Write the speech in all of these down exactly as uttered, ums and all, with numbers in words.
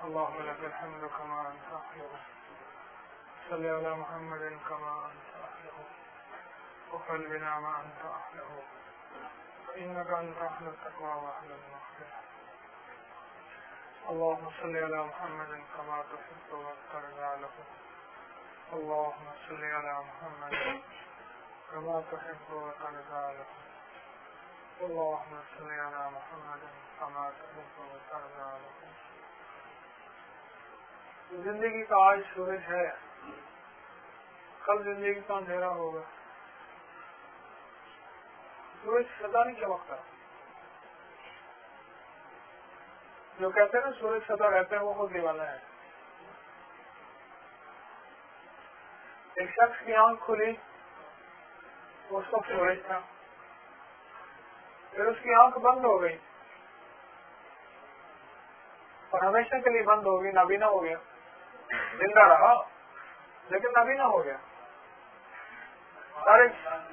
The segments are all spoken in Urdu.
اللهم لك الحمد كما أنت أهله. صل على محمد كما أنت أهله وفعل بنا ما أنت أهله فإنك أنت أهل التقوى وأهل المغفرة. اللهم صل على محمد كما تحب وترضى له. اللهم صل على محمد كما تحب وترضى له. اللهم صل على محمد كما تحب وترضى له. زندگی کا آج سورج ہے، کل زندگی کا اندھیرا ہوگا. سورج سدا نہیں چمکتا. جو کہتے ہیں نا سورج سدا رہتا ہے وہ خود دیوانہ ہے. ایک شخص کی آنکھ کھلی، اس کو سورج تھا، پھر اس کی آنکھ بند ہو گئی اور ہمیشہ کے لیے بند ہو گئی، نابینا ہو گیا. زندہ رہا لیکن نابینا ہو گیا. سارے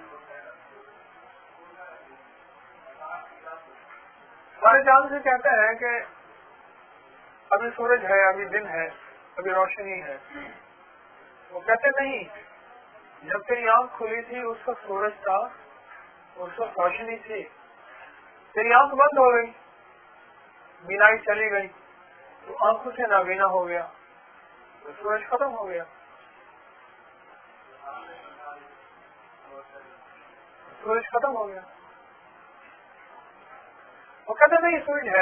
سارے چاند سے کہتے ہیں کہ ابھی سورج ہے، ابھی دن ہے، ابھی روشنی ہے. وہ کہتے نہیں، جب تیری آنکھ کھلی تھی اس وقت سورج تھا، اس وقت روشنی تھی. تیری آنکھ بند ہو گئی، بینائی چلی گئی، تو آنکھوں سے نابینا ہو گیا، تو سورج ختم ہو گیا. سورج ختم ہو گیا. وہ کہتے نہیں سورج ہے.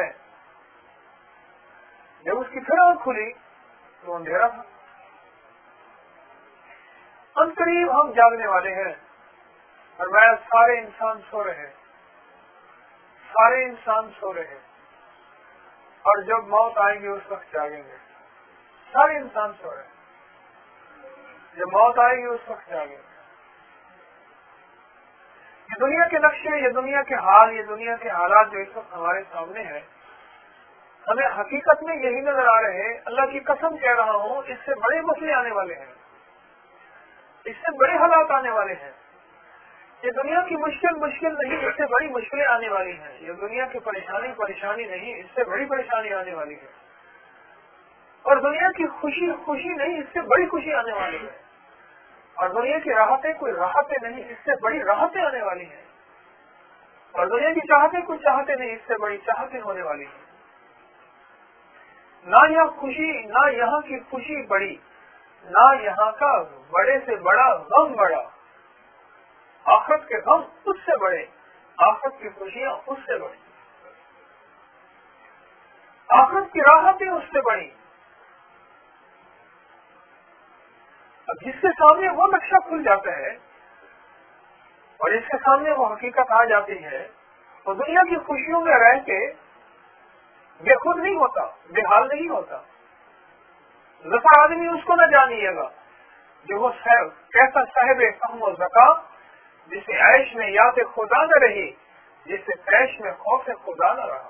جب اس کی پھر آنکھ کھلی تو اندھیرا تھا. ان قریب ہم جاگنے والے ہیں اور میں سارے انسان سو رہے سارے انسان سو رہے اور جب موت آئے گی اس وقت جاگیں گے. سارے انسان سو رہے، جب موت آئے گی اس وقت جاگیں گے. یہ دنیا کے نقشے، یہ دنیا کے حال، یہ دنیا کے حالات جو اس وقت ہمارے سامنے ہیں، ہمیں حقیقت میں یہی نظر آ رہے ہیں. اللہ کی قسم کہہ رہا ہوں، اس سے بڑے مسئلے آنے والے ہیں، اس سے بڑے حالات آنے والے ہیں. یہ دنیا کی مشکل مشکل نہیں، اس سے بڑی مشکلیں آنے والی ہیں. یہ دنیا کی پریشانی پریشانی نہیں، اس سے بڑی پریشانی آنے والی ہے. اور دنیا کی خوشی خوشی نہیں، اس سے بڑی خوشی آنے والی ہے. اور دنیا کی راحتیں کوئی راحتیں نہیں، اس سے بڑی راحتیں آنے والی ہیں. اور دنیا کی چاہتیں کوئی چاہتے نہیں، اس سے بڑی چاہتیں ہونے والی ہیں. نہ یہاں خوشی، نہ یہاں کی خوشی بڑی، نہ یہاں کا بڑے سے بڑا غم بڑا. آخرت کے غم اس سے بڑے، آخرت کی خوشیاں اس سے بڑی، آخرت کی راحتیں اس سے بڑی. اب جس کے سامنے وہ نقشہ کھل جاتا ہے اور جس کے سامنے وہ حقیقت آ جاتی ہے، وہ دنیا کی خوشیوں میں رہ کے بے خود نہیں ہوتا، بے حال نہیں ہوتا. ذکا آدمی اس کو نہ جانیے گا جو وہ کیسا صاحب فہم و ذکا، جسے عیش میں یاد خدا نہ رہی، جسے عیش میں خوف خدا نہ رہا.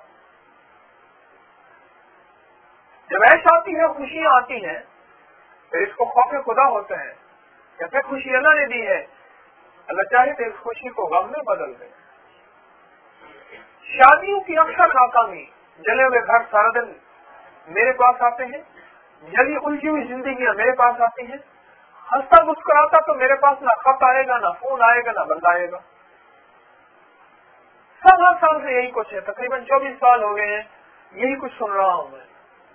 جب عیش آتی ہے، خوشیاں آتی ہیں، پھر اس کو خوف خدا ہوتا ہے. کیسے خوشی اللہ نے دی ہے، اللہ چاہے تو اس خوشی کو غم میں بدل دے. شادیوں کی اکثر ناکامی، جلے ہوئے گھر سارا دن میرے پاس آتے ہیں، جلی الجھی ہوئی زندگیاں میرے پاس آتی ہیں. ہنستا مسکراتا تو میرے پاس نہ خط آئے گا، نہ فون آئے گا، نہ بند آئے گا. سب ہر سال سے یہی کچھ ہے. تقریباً چوبیس سال ہو گئے ہیں یہی کچھ سن رہا ہوں میں.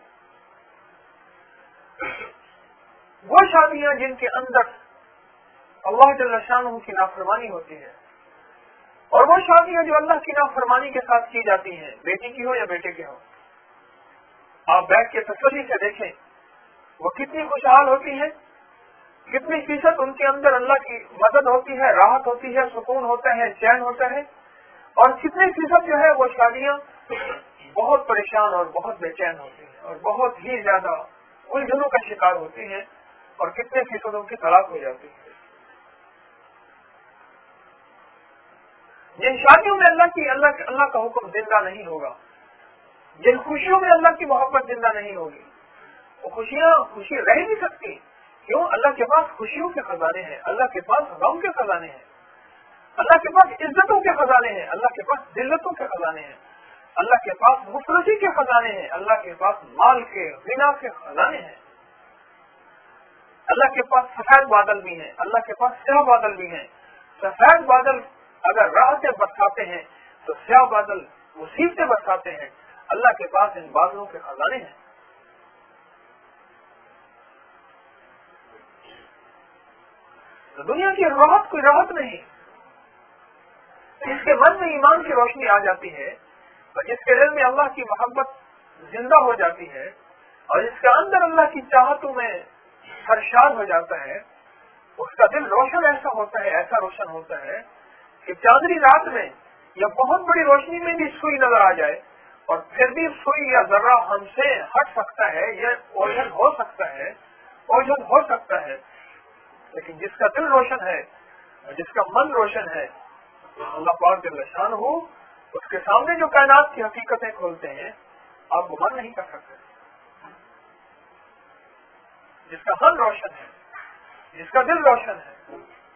وہ شادیاں جن کے اندر اللہ جل شانہ کی نافرمانی ہوتی ہے، اور وہ شادیاں جو اللہ کی نافرمانی کے ساتھ کی جاتی ہیں، بیٹی کی ہو یا بیٹے کی ہو. آپ بیٹھ کے تسلی سے دیکھیں وہ کتنی خوشحال ہوتی ہے، کتنی فیصد ان کے اندر اللہ کی مدد ہوتی ہے، راحت ہوتی ہے، سکون ہوتا ہے، چین ہوتا ہے. اور کتنی فیصد جو ہے وہ شادیاں بہت پریشان اور بہت بے چین ہوتی ہیں اور بہت ہی زیادہ الجھنوں کا شکار ہوتی ہیں، اور کتنے فیصدوں کی طلاق ہو جاتی ہے. جن شادیوں میں اللہ کی اللہ اللہ کا حکم زندہ نہیں ہوگا، جن خوشیوں میں اللہ کی محبت زندہ نہیں ہوگی، وہ خوشیاں خوشی رہ نہیں سکتی. کیوں؟ اللہ کے پاس خوشیوں کے خزانے ہیں، اللہ کے پاس غم کے خزانے ہیں، اللہ کے پاس عزتوں کے خزانے ہیں، اللہ کے پاس ذلتوں کے خزانے ہیں. اللہ کے پاس مفلسی کے خزانے ہیں، اللہ کے پاس مال کے غنا کے خزانے ہیں، اللہ کے پاس سفید بادل بھی ہیں، اللہ کے پاس سیاہ بادل بھی ہیں۔ سفید بادل اگر راہ سے برساتے ہیں تو سیاہ بادل مصیبت سے برساتے ہیں۔ اللہ کے پاس ان بادلوں کے خزانے ہیں۔ تو دنیا کی راحت کوئی راحت نہیں، جس کے من میں ایمان کی روشنی آ جاتی ہے اور جس کے دل میں اللہ کی محبت زندہ ہو جاتی ہے اور جس کے اندر اللہ کی چاہتوں میں سرشار ہو جاتا ہے، اس کا دل روشن ایسا ہوتا ہے ایسا روشن ہوتا ہے کہ چاندنی رات میں یا بہت بڑی روشنی میں بھی سوئی نظر آ جائے اور پھر بھی سوئی یا ذرہ ہم سے ہٹ سکتا ہے، یہ اوجھل ہو سکتا ہے اوجھل ہو سکتا ہے، لیکن جس کا دل روشن ہے اور جس کا من روشن ہے، اللہ پاک جل شان ہو، اس کے سامنے جو کائنات کی حقیقتیں کھولتے ہیں آپ گمان نہیں کر سکتے۔ جس کا من روشن ہے، جس کا دل روشن ہے،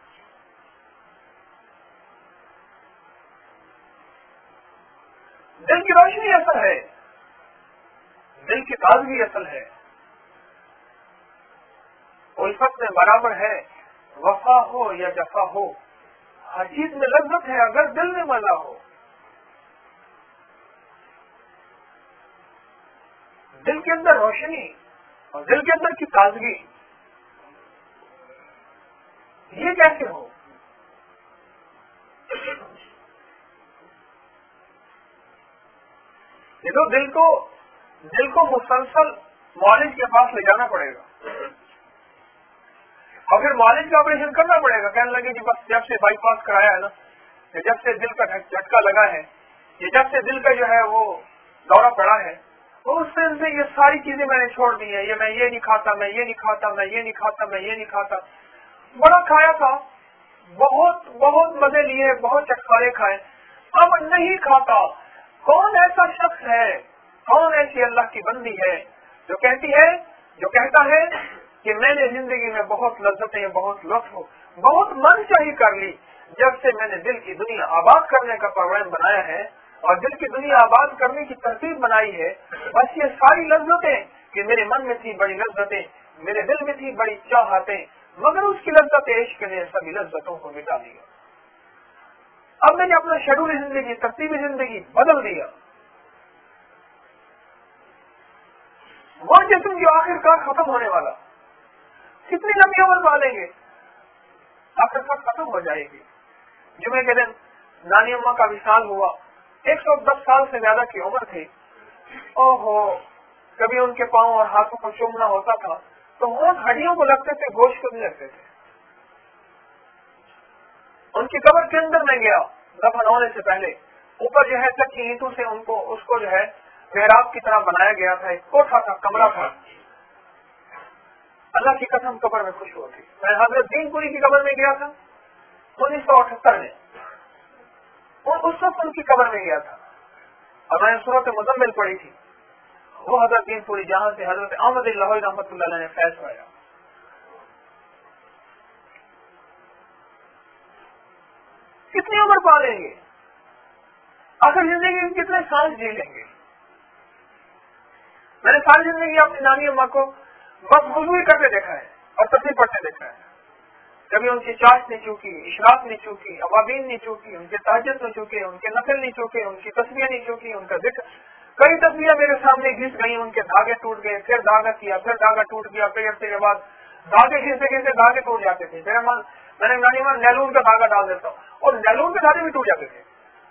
دل کی روشنی اصل ہے، دل کی تازگی اصل ہے، الفت میں برابر ہے، وفا ہو یا جفا ہو، ہر چیز میں لذت ہے اگر دل میں مزہ ہو۔ دل کے اندر روشنی اور دل کے اندر کی تازگی، یہ کیسے ہو؟ یہ تو دل کو دل کو مسلسل معالج کے پاس لے جانا پڑے گا اور پھر معالج کا آپریشن کرنا پڑے گا۔ کہنے لگے کہ بس جب سے بائی پاس کرایا ہے نا، جب سے دل کا جھٹکا لگا ہے، یہ جب سے دل کا جو ہے وہ دورہ پڑا ہے، تو اس دن سے یہ ساری چیزیں میں نے چھوڑ دی ہیں، یہ میں یہ نہیں کھاتا، میں یہ نہیں کھاتا، میں یہ نہیں کھاتا، میں یہ نہیں کھاتا۔ بڑا کھایا تھا، بہت بہت مزے لیے، بہت چٹکارے کھائے، اب نہیں کھاتا۔ کون ایسا شخص ہے، کون ایسی اللہ کی بندی ہے جو کہتی ہے جو کہتا ہے کہ میں نے زندگی میں بہت لذتیں، بہت لطف، بہت من چاہی کر لی، جب سے میں نے دل کی دنیا آباد کرنے کا پروگرام بنایا ہے اور دل کی دنیا آباد کرنے کی ترتیب بنائی ہے، بس یہ ساری لذتیں کہ میرے من میں تھی بڑی لذتیں، میرے دل میں تھی بڑی چاہتیں، مگر اس کی لذت عشق نے سبھی لذتوں کو مٹا دیا۔ اب میں نے اپنا شیڈول زندگی، ترتیب زندگی بدل دیا۔ وہ جسم جو آخر کار ختم ہونے والا، کتنی لمبی عمر پالیں گے، آخر کار ختم ہو جائے گی۔ جمعے کے دن نانی اماں کا وصال ہوا، ایک سو دس سال سے زیادہ کی عمر تھی۔ او ہو، کبھی ان کے پاؤں اور ہاتھوں کو چومنا ہوتا تھا تو ہونٹ ہڈیوں کو لگتے تھے، گوشت کو نہیں لگتے تھے۔ ان کی قبر کے اندر میں گیا دفن ہونے سے پہلے، اوپر جو ہے کچی اینٹوں سے ان کو اس کو جو ہے محراب کی طرح بنایا گیا تھا، ایک کوٹھا تھا، کمرہ تھا۔ اللہ کی قسم قبر میں خوش ہوتی۔ میں حضرت دین پوری کی قبر میں گیا تھا انیس سو اٹھہتر میں، اور اس وقت ان کی قبر میں گیا تھا اور میں نے سورۃ مزمل پڑھی تھی۔ وہ حضرت دین پوری جہاں سے حضرت احمد لاہوری رحمۃ اللہ علیہ نے فیض پایا۔ کتنی عمر پالیں گے، آخر زندگی میں کتنے سال جی لیں گے؟ میں نے ساری زندگی اپنی نانی اماں کو بس وضو ہی کرتے دیکھا ہے اور تصویر پڑھتے دیکھا ہے، کبھی ان کی چاش نہیں چوکی، اشراق نہیں چوکی، عوابین نہیں چوکی، ان کے تہجد نہیں چوکے، ان کے نفل نہیں چوکے، ان کی تسبیح نہیں چوکی، ان کا ذکر۔ کئی تصویریں میرے سامنے گھس گئی، ان کے دھاگے ٹوٹ گئے، پھر دھاگا کیا، پھر دھاگا ٹوٹ گیا، پھر ہفتے کے بعد دھاگے گھستے گھستے دھاگے ٹوٹ جاتے تھے۔ میرا من میں نے نانی ماں نیلون کا دھاگا ڈال دیتا ہوں اور نیلون کے دھاگے بھی ٹوٹ جاتے تھے۔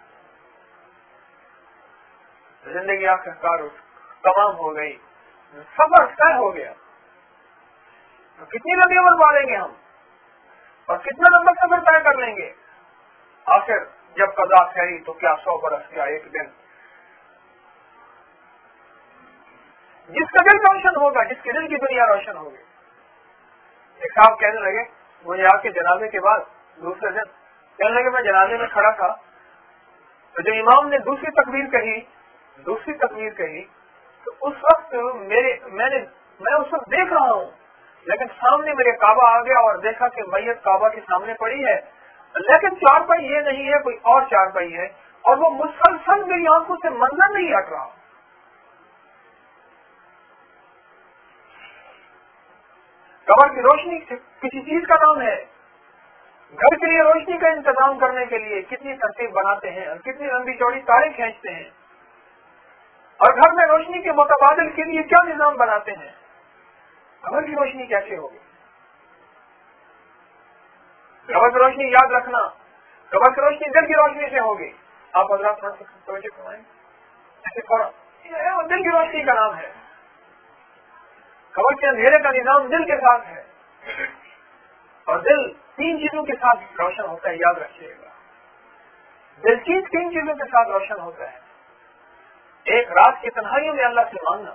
زندگی آخر کار تمام ہو گئی، سفر طے ہو گیا۔ تو کتنی لمبی عمر پالیں گے ہم اور کتنا لمبا سفر طے کر لیں گے؟ آخر جب قضا ٹھہری تو کیا سو برس، کیا ایک دن۔ جس کا دل روشن ہوگا، جس کے دل کی دنیا روشن ہوگی۔ ایک صاحب کہنے لگے مجھے آپ کے جنازے کے بعد دوسرے دن، کہنے لگے میں جنازے میں کھڑا تھا تو جو امام نے دوسری تکبیر کہی دوسری تکبیر کہی تو اس وقت میرے میں نے میں اس وقت دیکھ رہا ہوں، لیکن سامنے میرے کعبہ آ گیا اور دیکھا کہ میت کعبہ کے سامنے پڑی ہے، لیکن چار پائی یہ نہیں ہے، کوئی اور چار پائی ہے، اور وہ مسلسل میری آنکھوں سے منظر نہیں ہٹ رہا. قبر کی روشنی کسی چیز کا نام ہے. گھر کے لیے روشنی کا انتظام کرنے کے لیے کتنی ترتیب بناتے ہیں اور کتنی لمبی چوڑی تاریں کھینچتے ہیں, اور گھر میں روشنی کے متبادل کے لیے کیا نظام بناتے ہیں. قبر کی روشنی کیسے ہوگی؟ قبر کی روشنی یاد رکھنا, قبر کی روشنی دل کی روشنی سے ہوگی. آپ حضرات تھوڑا سا توجہ فرمائیں, ایسے تھوڑا دل کی روشنی کا نام ہے. قبر کے اندھیرے کا نظام دل کے ساتھ ہے, اور دل تین چیزوں کے ساتھ روشن ہوتا ہے, یاد رکھیے گا. دل کی تین چیزوں کے ساتھ روشن ہوتا ہے. ایک, رات کی تنہائیوں میں اللہ سے مانگنا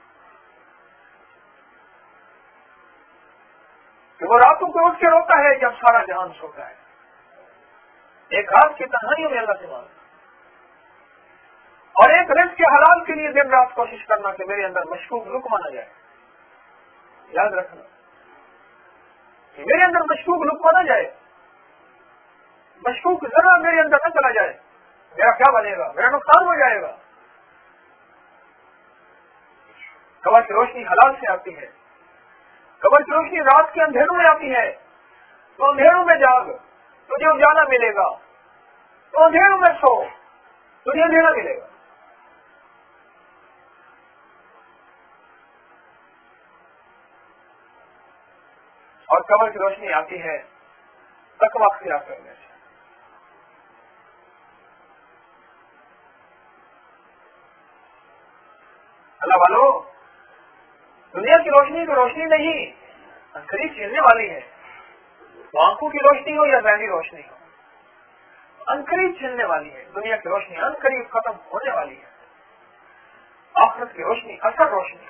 کہ وہ راتوں کو اٹھ کے روتا ہے جب سارا جہان سوتا ہے. ایک, رات کی تنہائیوں میں اللہ سے مانگنا, اور ایک, رزق کے حلال کے لیے دن رات کوشش کرنا کہ میرے اندر مشکوک لقمہ نہ جائے. یاد رکھنا کہ میرے اندر مشکوک لقمہ نہ جائے, مشکوک ذرا میرے اندر نہ چلا جائے. میرا کیا بنے گا؟ میرا نقصان ہو جائے گا. قبر کی روشنی حلال سے آتی ہے. قبر کی روشنی رات کے اندھیروں میں آتی ہے. تو اندھیروں میں جاگ, تجھے اجالا ملے گا. تو اندھیروں میں سو, تجھے اندھیرا ملے گا. اور قبر کی روشنی آتی ہے تقوی اختیار کرنے سے. اللہ والو, دنیا کی روشنی تو روشنی نہیں, قریب چھیلنے والی ہے. تو آنکھوں کی روشنی ہو یا ذہنی روشنی ہو, انقریب چھلنے والی ہے. دنیا کی روشنی انقریب ختم ہونے والی ہے. آخرت کی روشنی اثر روشنی.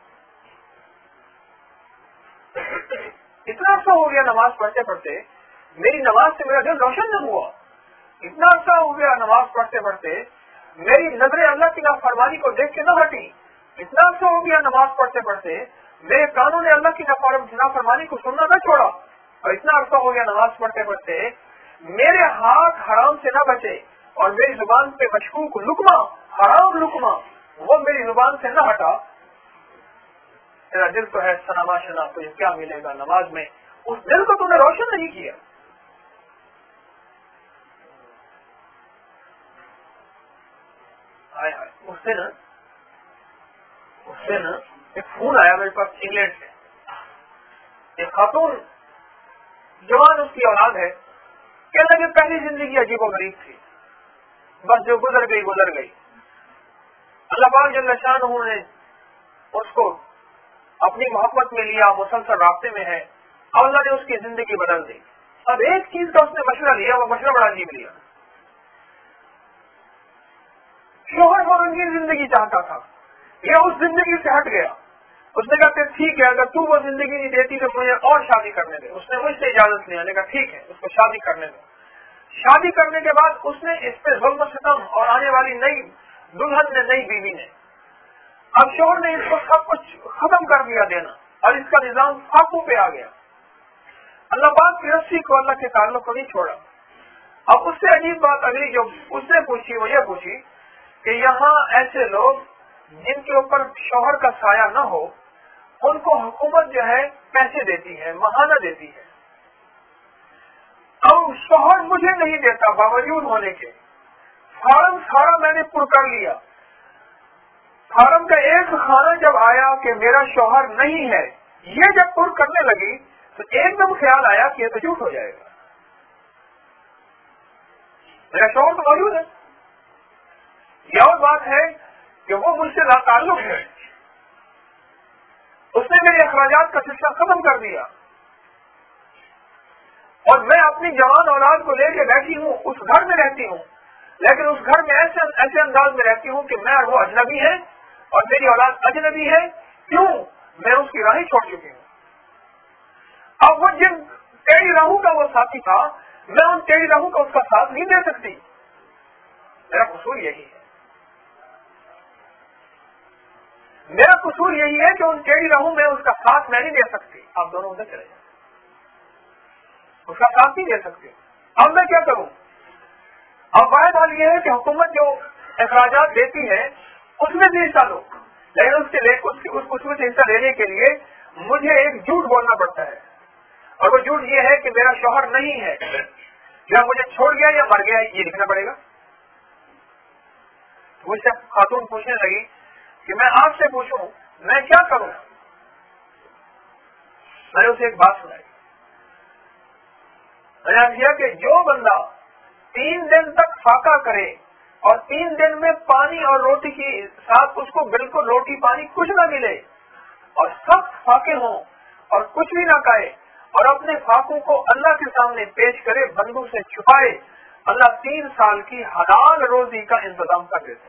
اتنا عرصہ ہو گیا نماز پڑھتے پڑھتے میری نماز سے میرا دل روشن نہ ہوا. اتنا عرصہ ہو گیا نماز پڑھتے پڑھتے میری نظریں اللہ کی نافرمانی کو دیکھ کے نہ ہٹی. اتنا عرصہ ہو گیا نماز پڑھتے پڑھتے میرے کانوں نے اللہ کی نافرمانی کو سننا نہ چھوڑا. اور اتنا عرصہ ہو گیا نماز پڑھتے پڑھتے میرے ہاتھ حرام سے نہ بچے, اور میری زبان پہ مشکوک لقمہ, حرام لقمہ, وہ میری زبان سے نہ ہٹا. تیرا دل تو ہے سنا شنا, تجھے کیا ملے گا نماز میں؟ اس دل کو تم نے روشن نہیں کیا. آئے آئے اس دن اس دن ایک فون آیا میرے پاس انگلینڈ سے. ایک خاتون جوان, اس کی اولاد ہے, کہنے لگے پہلی زندگی عجیب و غریب تھی, بس جو گزر گئی گزر گئی. اللہ پاک جل شانہ نے اس کو اپنی محبت میں لیا, مسلسل رابطے میں ہے, اور اللہ نے اس کی زندگی بدل دی. اب ایک چیز کا اس نے مشورہ لیا, وہ مشورہ بڑا عجیب لیا. شوہر وہ رنگین زندگی چاہتا تھا, یہ اس زندگی سے ہٹ گیا. اس نے کہا کہ ٹھیک ہے, اگر تو وہ زندگی نہیں دیتی تو مجھے اور شادی کرنے دے. اس نے مجھ سے اجازت لیا, نے کہا ٹھیک ہے اس کو شادی کرنے دو. شادی کرنے کے بعد اس نے اس پہ ظلم و ستم, اور آنے والی نئی دلہن نے, نئی بیوی نے, اب شوہر نے اس کو سب کچھ ختم کر دیا دینا, اور اس کا نظام فاقوں پہ آ گیا. اللہ پاک کی رسی کو, اللہ کے تعلق کو نہیں چھوڑا. اب اس سے عجیب بات اگلی جو اس نے پوچھی وہ یہ پوچھی کہ یہاں ایسے لوگ جن کے اوپر شوہر کا سایہ نہ ہو, ان کو حکومت جو ہے پیسے دیتی ہے, ماہانہ دیتی ہے. اب شوہر مجھے نہیں دیتا باوجود ہونے کے, فارم سارا میں نے پر کر لیا. فارم کا ایک خانہ جب آیا کہ میرا شوہر نہیں ہے, یہ جب پر کرنے لگی تو ایک دم خیال آیا کہ یہ تو جھوٹ ہو جائے گا. میرا شوہر تو موجود ہے. یہ اور بات ہے کہ وہ مجھ سے لا تعلق ہے, اس نے میرے اخراجات کا سلسلہ ختم کر دیا, اور میں اپنی جوان اولاد کو لے کے بیٹھی ہوں, اس گھر میں رہتی ہوں, لیکن اس گھر میں ایسے ایسے انداز میں رہتی ہوں کہ میں اور وہ اجنبی ہے, اور میری اولاد اجنبی ہے. کیوں؟ میں اس کی راہیں چھوڑ چکی ہوں. اب وہ جن ٹیڑھی راہوں کا وہ ساتھی تھا, میں ان ٹیڑھی راہوں کا اس کا ساتھ نہیں دے سکتی. میرا قصور یہی ہے, میرا قصور یہی ہے کہ ان ٹیڑھی راہوں میں اس کا ساتھ میں نہیں دے سکتی. آپ دونوں ادھر چلے جائیں, اس کا ساتھ نہیں دے سکتے. اب میں کیا کروں؟ अब वायद हाल ये है कि हुकूमत जो अखराजात देती है उसमें भी हिस्सा लो, लेकिन उसके ले, उसके, उस, उसमें से हिस्सा लेने के लिए मुझे एक झूठ बोलना पड़ता है, और वो झूठ ये है कि मेरा शौहर नहीं है, या मुझे छोड़ गया या मर गया, ये लिखना पड़ेगा। मुझसे खातून पूछने लगी कि मैं आपसे पूछूं मैं क्या करूं। मैंने उसे एक बात सुनाई। मैंने किया कि जो बंदा तीन दिन तक फाका करे और तीन दिन में पानी और रोटी के साथ उसको बिल्कुल रोटी पानी कुछ ना मिले और सब फाके हों और कुछ भी ना खाए और अपने फाकों को अल्लाह के सामने पेश करे, बंदों से छुपाए, अल्लाह तीन साल की हलाल रोजी का इंतजाम कर देता है।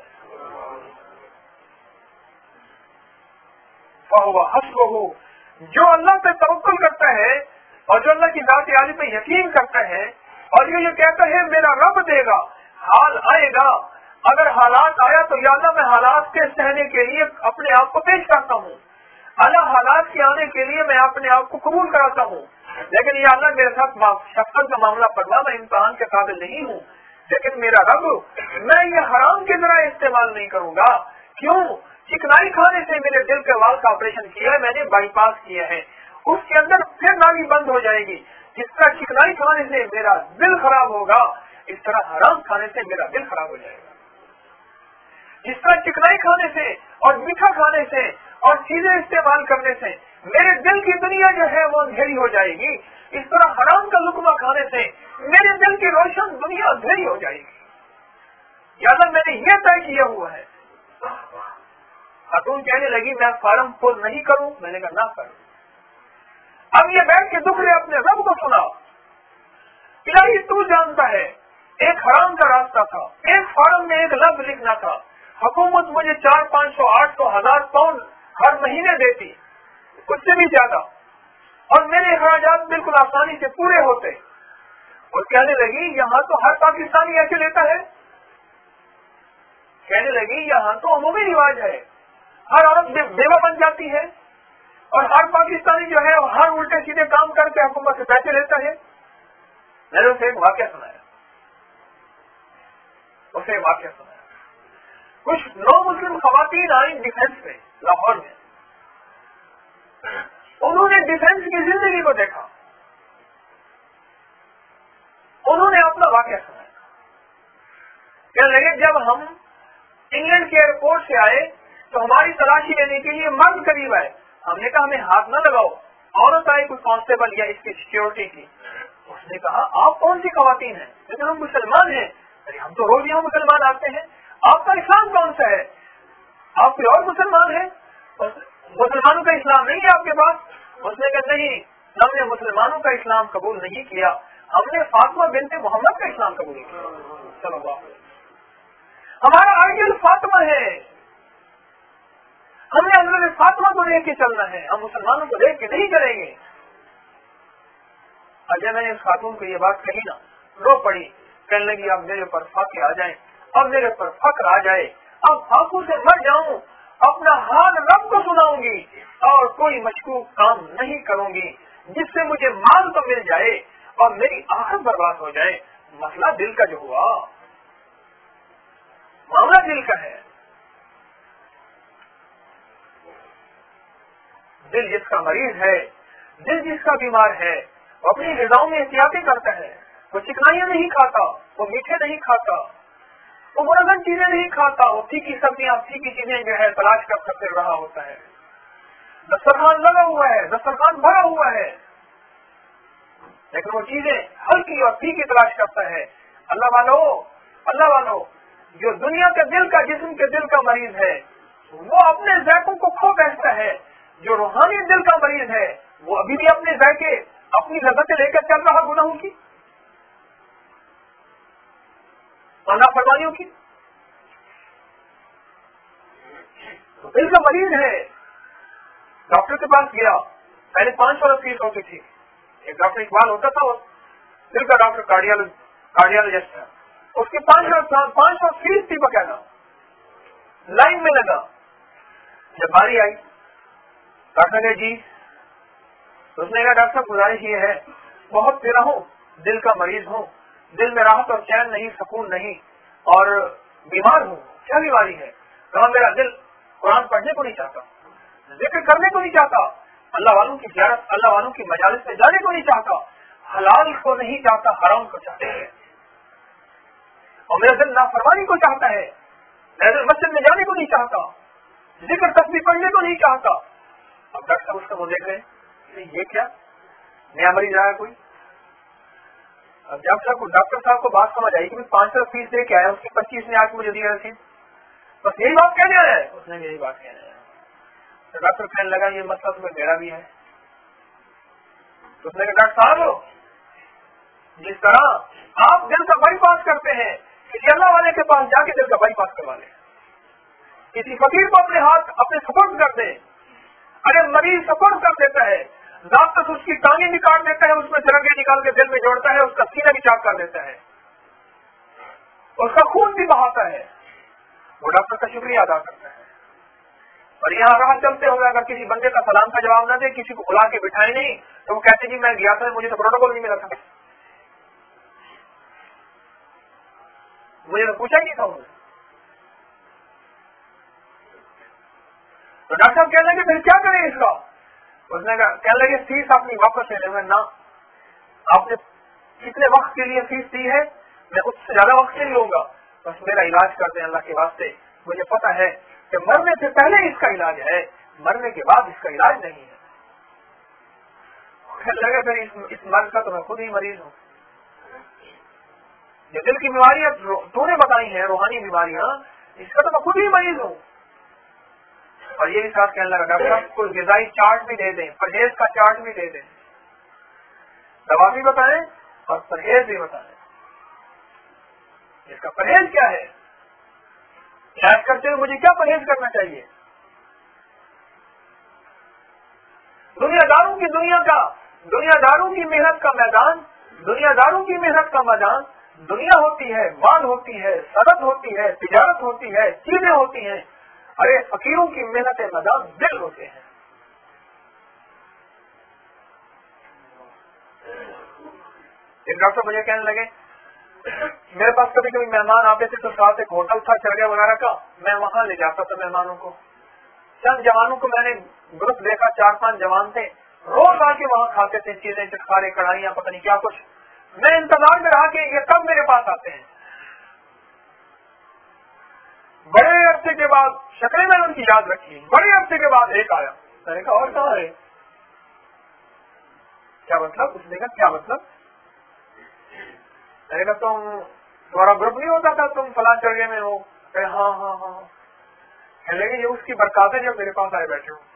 हस्बहु, जो अल्लाह पे तवक्कुल करता है और जो अल्लाह की जात आली पे यकीन करता है और ये ये कहता है मेरा रब देगा, हाल आएगा, अगर हालात आया तो या अल्लाह मैं हालात के सहने के लिए अपने आप को पेश करता हूँ, अल्लाह हालात के आने के लिए मैं अपने आप को कबूल कराता हूँ, लेकिन या अल्लाह मेरे साथ शक्कत का मामला पड़वा, मैं इम्तहान के काबिल नहीं हूँ, लेकिन मेरा रब मैं ये हराम की तरह इस्तेमाल नहीं करूँगा। क्यों? चिकनाई खाने से मेरे दिल के वाल का ऑपरेशन किया है, मैंने बाईपास किया है, उसके अंदर फिर नाली बंद हो जाएगी। जिस तरह चिकनाई खाने से मेरा दिल खराब होगा, इस तरह हराम खाने से मेरा दिल खराब हो जाएगा। जिस तरह चिकनाई खाने से और मीठा खाने से और चीजें इस्तेमाल करने से मेरे दिल की दुनिया जो है वो अंधेरी हो जाएगी, इस तरह हराम का लुकमा खाने से मेरे दिल की रोशन दुनिया अंधेरी हो जाएगी। याद मैंने ये तय किया हुआ है। खातून कहने लगी मैं फार्म फुल नहीं करूं, मैंने कहा ना करूं। अब ये बैठ के दुख रहे अपने रब को सुना, इलाही तू जानता है, एक हराम का रास्ता था, एक फार्म में एक लफ्ज लिखना था, हुकूमत मुझे चार पाँच सौ आठ सौ हजार पाउंड हर महीने देती, उससे भी ज्यादा, और मेरे अखराजात बिल्कुल आसानी से पूरे होते। और कहने लगी यहाँ तो हर पाकिस्तानी ऐसे लेता है, कहने लगी यहाँ तो अमूमी रिवाज है, हर औरत बेवा बन जाती है और हर पाकिस्तानी जो है हर उल्टे सीधे काम करके हुकूमत से पैसे लेता है। मैंने उसे एक वाक्य सुनाया, उसे एक वाक्य सुनाया। कुछ नौ मुस्लिम खवातीन आई डिफेंस में लाहौर में, उन्होंने डिफेंस की जिंदगी को देखा, उन्होंने अपना वाक्य सुनाया। कहने लगे जब हम इंग्लैंड के एयरपोर्ट से आए तो हमारी तलाशी लेने के लिए मर्द करीब आए, हमने कहा हमें हाथ न लगाओ, औरत आई कोई कांस्टेबल या इसकी सिक्योरिटी की, उसने कहा आप कौन सी खवातीन हैं? लेकिन हम मुसलमान हैं। अरे हम तो रोज यहाँ मुसलमान आते हैं, आपका इस्लाम कौन सा है? आप कोई और मुसलमान है? मुसलमानों का इस्लाम नहीं है आपके पास? उसने कहा नहीं, हमने मुसलमानों का इस्लाम कबूल नहीं किया, हमने फातिमा बिनते मोहम्मद का इस्लाम कबूल किया। चलो हमारा आइडियल फातिमा है, हमने हजरत फातिमा को लेके चलना है, हम मुसलमानों को देख के नहीं चलेंगे। अजय मैंने उस खातून को ये बात कही ना, रो पड़ी, कहने लगी अब मेरे पर फाके आ जाए, अब मेरे पर फक्र आ जाए, अब फाकू से मर जाऊं, अपना हाल रब को सुनाऊंगी और कोई मशकूक काम नहीं करूंगी जिससे मुझे माल तो मिल जाए और मेरी आखिरत बर्बाद हो जाए। मसला दिल का जो हुआ, मामला दिल का है। दिल जिसका मरीज है, दिल जिसका बीमार है, वो अपनी ग़िज़ाओं में एहतियाती करता है, वो चिकनाइयाँ नहीं खाता, वो मीठे नहीं खाता, वो मुरगन चीजें नहीं खाता, वो फीकी सब्जियां फीकी चीजें जो है तलाश कर कर फिर रहा होता है। दस्तरखान लगा हुआ है, दस्तरखान भरा हुआ है, लेकिन वो चीजें हल्की और फीकी तलाश करता है। अल्लाह वालों, अल्लाह वालों, जो दुनिया के दिल का, जिस्म के दिल का मरीज है, वो अपने ज़ायकों को खो बैठता है। जो रूहानी दिल का मरीज है, वो अभी भी अपने ज़ायके, अपनी लज़्ज़तें लेकर चल रहा गुनाहों की और नाफरमानियों की। तो दिल का मरीज है, डॉक्टर के पास गया, पहले पांच सौ फीस होती थी, एक डॉक्टर इकबाल होता था, दिल का डॉक्टर कार्डियोलॉजी कार्डियोलॉजिस्ट है, उसके पांच सौ पांच सौ फीस थी बकायदा, लाइन में लगा। जब बारी आई, डॉक्टर ने जी, उसने कहा डॉक्टर गुजारिश ये है, बहुत तेरा हूँ, दिल का मरीज हूँ, दिल में राहत और चैन नहीं, सुकून नहीं, اور بیمار ہوں, کیا بیماری ہے؟ کہاں میرا دل قرآن پڑھنے کو نہیں چاہتا, ذکر کرنے کو نہیں چاہتا, اللہ والوں کی زیارت, اللہ والوں کی مجالس میں جانے کو نہیں چاہتا, حلال کو نہیں چاہتا, حرام کو چاہتا ہے, اور میرا دل نافرمانی کو چاہتا ہے, میرا دل مسجد میں جانے کو نہیں چاہتا, ذکر تسبیح پڑھنے کو نہیں چاہتا. اب ڈاکٹر صاحب اس کا وہ دیکھ رہے ہیں, یہ کیا نیا مریض آیا کوئی؟ اب جب صاحب کو ڈاکٹر صاحب کو بات سمجھ آئی کہ پانچ سو فیس دے کے آیا, اس کی پچیس نے آج مجھے دی رسید, بس یہی بات کہنے آیا ہے, اس نے یہی بات کہنے آیا. تو ڈاکٹر کہنے لگا یہ مسئلہ تمہیں میرا بھی ہے. تو اس نے کہا ڈاکٹر صاحب جس طرح آپ دل کا بائی پاس کرتے ہیں, کسی اللہ والے کے پاس جا کے دل کا بائی پاس کروا لیں, کسی فقیر کو اپنے ہاتھ اپنے سپورٹ کر دیں. اگر مریض سپورٹ کر دیتا ہے, ڈاکٹر اس کی ٹانگیں نکال دیتا ہے, اس میں سرنگیں نکال کے دل میں جوڑتا ہے, اس کا سینہ بھی چاک کر دیتا ہے, اس کا خون بھی بہاتا ہے, وہ ڈاکٹر کا شکریہ ادا کرتا ہے. اور یہاں راہ چلتے ہوئے اگر کسی بندے کا سلام کا جواب نہ دے, کسی کو بلا کے بٹھائے نہیں, تو وہ کہتے جی میں گیا تھا, مجھے تو پروٹوکول نہیں ملا تھا, مجھے تو پوچھا ہی نہیں تھا. تو ڈاکٹر صاحب کہنے لگے پھر کیا کریں اس کا؟ اس نے کہنے لگے فیس اپنی واپس لے لیں. نہ, آپ نے کتنے وقت کے لیے فیس دی ہے, میں اس سے زیادہ وقت نہیں لوں گا, بس میرا علاج کر دیں اللہ کے واسطے. مجھے پتا ہے کہ مرنے سے پہلے اس کا علاج ہے, مرنے کے بعد اس کا علاج نہیں ہے. کہنے لگے پھر اس, اس مرض کا تو میں خود ہی مریض ہوں. جو دل کی بیماریاں تو نے بتائی ہیں, روحانی بیماریاں, اس کا تو میں خود ہی مریض ہوں. اور یہ ساتھ کہنے لگا ڈاکٹر صاحب کوئی غذائی چارٹ بھی دے دیں, پرہیز کا چارٹ بھی دے دیں, دوا بھی بتائیں اور پرہیز بھی بتائیں. اس کا پرہیز کیا ہے؟ علاج کرتے ہوئے مجھے کیا پرہیز کرنا چاہیے؟ دنیا داروں کی دنیا کا دنیا داروں کی محنت کا میدان, دنیا داروں کی محنت کا میدان, دنیا ہوتی ہے, مال ہوتی ہے, صنعت ہوتی ہے, تجارت ہوتی ہے, چیزیں ہوتی ہیں. ارے فقیروں کی محنت میدان دل ہوتے ہیں. ایک ڈاکٹر مجھے کہنے لگے میرے پاس کبھی کبھی مہمان آتے تھے تو ساتھ ایک ہوٹل تھا چرگیا وغیرہ کا, میں وہاں لے جاتا تھا مہمانوں کو. چند جوانوں کو میں نے گروپ دیکھا, چار پانچ جوان تھے, روز آ کے وہاں کھاتے تھے چیزیں, چٹکارے, کڑھائیاں, پتہ نہیں کیا کچھ. میں انتظار میں رہا کہ یہ کب میرے پاس آتے ہیں. بڑے عرصے کے بعد شکلیں میں نے ان کی یاد رکھی, بڑے عرصے کے بعد ایک آیا. میں نے کہا اور کہاں ہے؟ کیا مطلب؟ اس نے کہا کیا مطلب؟ میں نے کہا تم تمہارا گروپ نہیں ہوتا تھا, تم فلاں چرگے میں ہو؟ کہ ہاں ہاں ہاں. کہنے لگے یہ اس کی برکات ہے جب میرے پاس آئے بیٹھے ہو.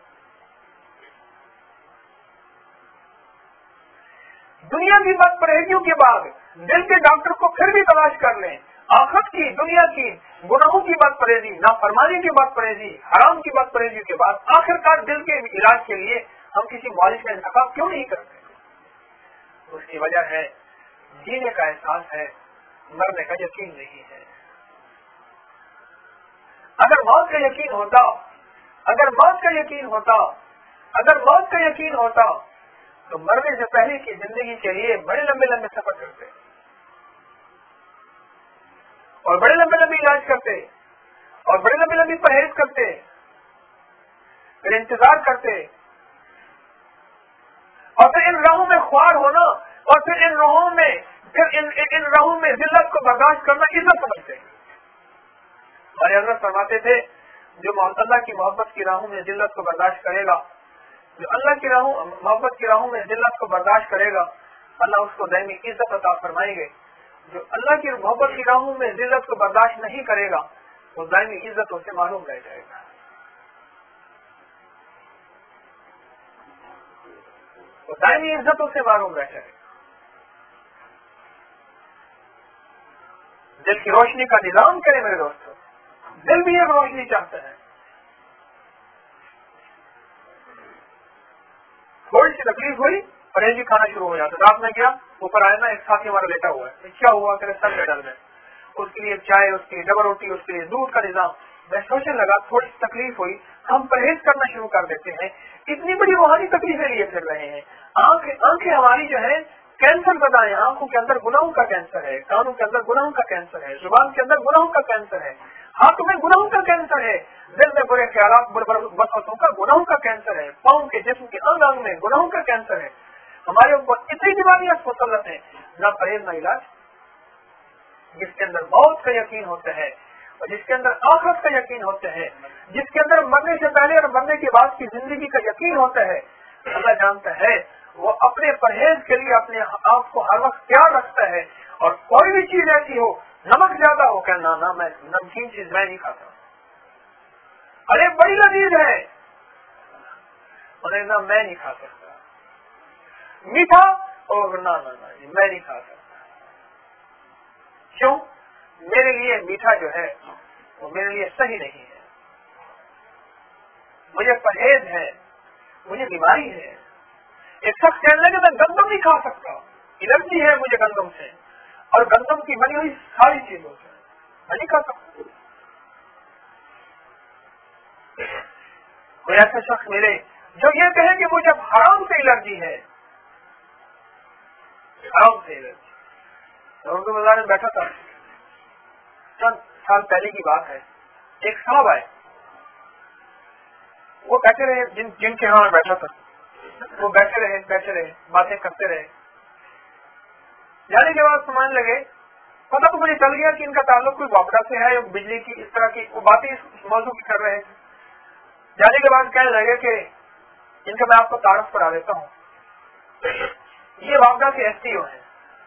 دنیا کی بد پرہیزیوں کے بعد دل کے ڈاکٹر کو پھر بھی تلاش کر لیں. آخرت کی, دنیا کی, گناہوں کی بد پرہیزی, نافرمانی کی بد پرہیزی, حرام کی بد پرہیزی کے بعد آخر کار دل کے علاج کے لیے ہم کسی معالج کا انتخاب کیوں نہیں کرتے؟ اس کی وجہ ہے جینے کا احساس ہے, مرنے کا یقین نہیں ہے. اگر موت کا یقین ہوتا اگر موت کا یقین ہوتا اگر موت کا یقین ہوتا تو مرنے سے پہلے کی زندگی کے لیے بڑے لمبے لمبے سفر کرتے اور بڑے لمبے لمبے علاج کرتے اور بڑے لمبے لمبی پرہیز کرتے, پھر انتظار کرتے, اور پھر ان راہوں میں خوار ہونا, اور پھر ان راہوں میں پھر ان, ان راہوں میں ذلت کو برداشت کرنا عزت سمجھتے. ہمارے حضرت فرماتے تھے جو اللہ کی محبت کی راہوں میں ذلت کو برداشت کرے گا, جو اللہ کی راہوں محبت کی راہوں میں ذلت کو برداشت کرے گا, اللہ اس کو دائمی عزت عطا فرمائیں گے. جو اللہ کی محبت کی راہوں میں ذلت کو برداشت نہیں کرے گا وہ دائمی عزتوں سے معلوم رہ جائے گا. وہ دائمی عزتوں سے معلوم رہ جائے گا. دل کی روشنی کا نظام کرے میرے دوستوں, دل بھی ایک روشنی چاہتا ہے. تھوڑی سی تکلیف ہوئی, پرہیزی کھانا شروع ہو جاتا. رات میں گیا, اوپر آیا نا, ایک ساتھی ہمارا بیٹا ہوا ہے, کیا ہوا کہ سر میں ڈر گئے, اس کے لیے چائے, اس کے لیے ڈبل روٹی, اس کے لیے دودھ کا نظام. میں سوچنے لگا تھوڑی سی تکلیف ہوئی, ہم پرہیز کرنا شروع کر دیتے ہیں, اتنی بڑی روحانی تکلیفیں لیے پھر رہے ہیں. آنکھیں آنکھیں ہماری جو ہے कैंसर बताएं, आंखों के अंदर गुनाहों का कैंसर है, कानों के अंदर गुनाहों का कैंसर है, जुबान के अंदर गुनाहों का कैंसर है, हाथों में गुनाहों का कैंसर है, दिल में बुरे ख्यालात बसवसों का गुनाहों का कैंसर है, पाँव के जिस्म के अंग अंग में गुनाहों का कैंसर है। हमारे ऊपर इतनी बीमारियां मुसल्लत है, न परहेज न इलाज। जिसके अंदर मौत का यकीन होता है और जिसके अंदर आखिरत का यकीन होता है, जिसके अंदर मरने से पहले और मरने के बाद की जिंदगी का यकीन होता है, अल्लाह जानता है वो अपने परहेज के लिए अपने आप को हर वक्त तैयार रखता है। और कोई भी चीज ऐसी हो, नमक ज्यादा हो, कहना ना मैं नमकीन चीज मैं नहीं खाता, अरे बड़ी लजीज है, ना मैं नहीं खा सकता, मीठा और ना ना ना मैं नहीं खा सकता। क्यों? मेरे लिए मीठा जो है वो मेरे लिए सही नहीं है, मुझे परहेज है, मुझे बीमारी है। एक शख्स कहने लगे मैं गंदम नहीं खा सकता, एलर्जी है मुझे गंदम से, और गंदम की बनी हुई सारी चीजों से मैं नहीं खा सकता। कोई ऐसा शख्स मिले जो ये कहे कि मुझे हराम से एलर्जी है, हराम से एलर्जी। तो उर्दू बाजार में बैठा था, चंद साल पहले की बात है, एक साहब आए, वो बैठे रहे, जिन जिनके यहाँ बैठा था वो बैठे रहे बैठे रहे बातें करते रहे। जाने के बाद समझने लगे, पता तो मुझे चल गया कि इनका ताल्लुक कोई वापड़ा से है, बिजली की इस तरह की वो बातें इस मौजू की कर रहे थे। जाने के बाद कहने लगे कि इनका मैं आपको तारफ करा देता हूँ, ये वापड़ा के एस टी ओ है,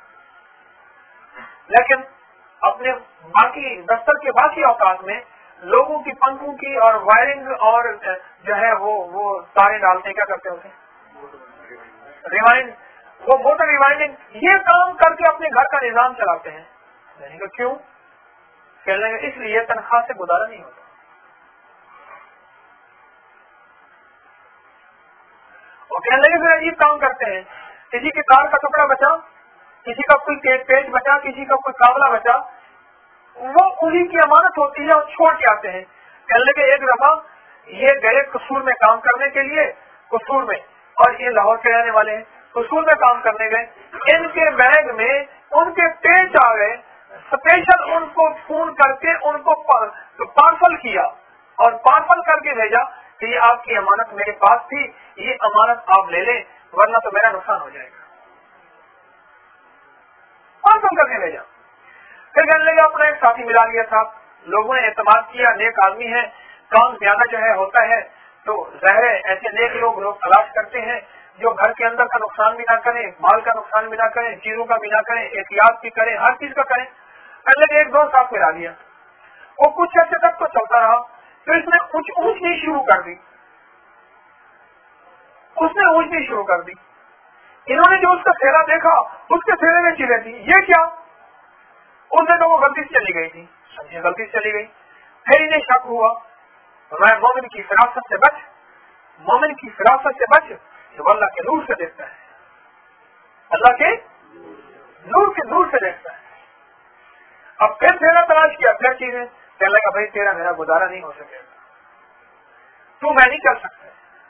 लेकिन अपने बाकी दफ्तर के बाकी औकात में लोगों की पंखों की और वायरिंग और जो है वो वो तारे डालते क्या करते होते रिवाइंड, वो मोटर रिवाइंडिंग, ये काम करके अपने घर का निजाम चलाते हैं। मैंने कहा क्यों? कहने लगे इसलिए तनख्वाह से गुजारा नहीं होता। और कहने लगे फिर अजीब काम करते हैं, किसी के कार का टुकड़ा बचा, किसी का कोई पेज बचा, किसी का कोई कावला बचा, वो उन्हीं की अमानत होती है और छोड़ के आते हैं। कहने लगे एक दफा ये गए कसूर में काम करने के लिए, कसूर में, और ये लाहौर के रहने वाले हैं, कसूर में काम करने गए, इनके बैग में उनके पेज आ गए, स्पेशल उनको फोन करके उनको पार्सल किया और पार्सल करके भेजा कि ये आपकी अमानत मेरे पास थी, ये अमानत आप ले लें वरना तो मेरा नुकसान हो जाएगा। पार्सल करके भेजा। फिर कहने लगे अपना एक साथी मिला लिया था, लोगों ने एतमाद किया, नेक आदमी है, काम ज्यादा जो है होता है, तो ज़ाहिर है ऐसे नेक लोग लोग तलाश करते हैं जो घर के अंदर का नुकसान भी ना करें, माल का नुकसान भी ना करें, चीजों का भी ना करें, एहतियात भी करें, हर चीज का करें। कहने लगे एक दो साथ मिला लिया, वो कुछ अर्से तक तो चलता रहा, फिर इसने कुछ ऊंचनी शुरू कर दी, उसने ऊंचनी शुरू कर दी। इन्होंने जो उसका चेहरा देखा, उसके चेहरे में चिड़े थी, ये क्या? उसने तो वो गलती से चली गई थी, समझे गलती से चली गई। फिर इन्हें शक हुआ, मैं मोमिन की फिरासत से बच, मोमिन की फिरासत से बच, जो अल्लाह के नूर से देखता है, अल्लाह के नूर के नूर से देखता है। अब फिर तेरा तलाश किया, फिर चीजें कहने लगा भाई तेरा मेरा गुजारा नहीं हो सकेगा, तू मैं नहीं कर सकता,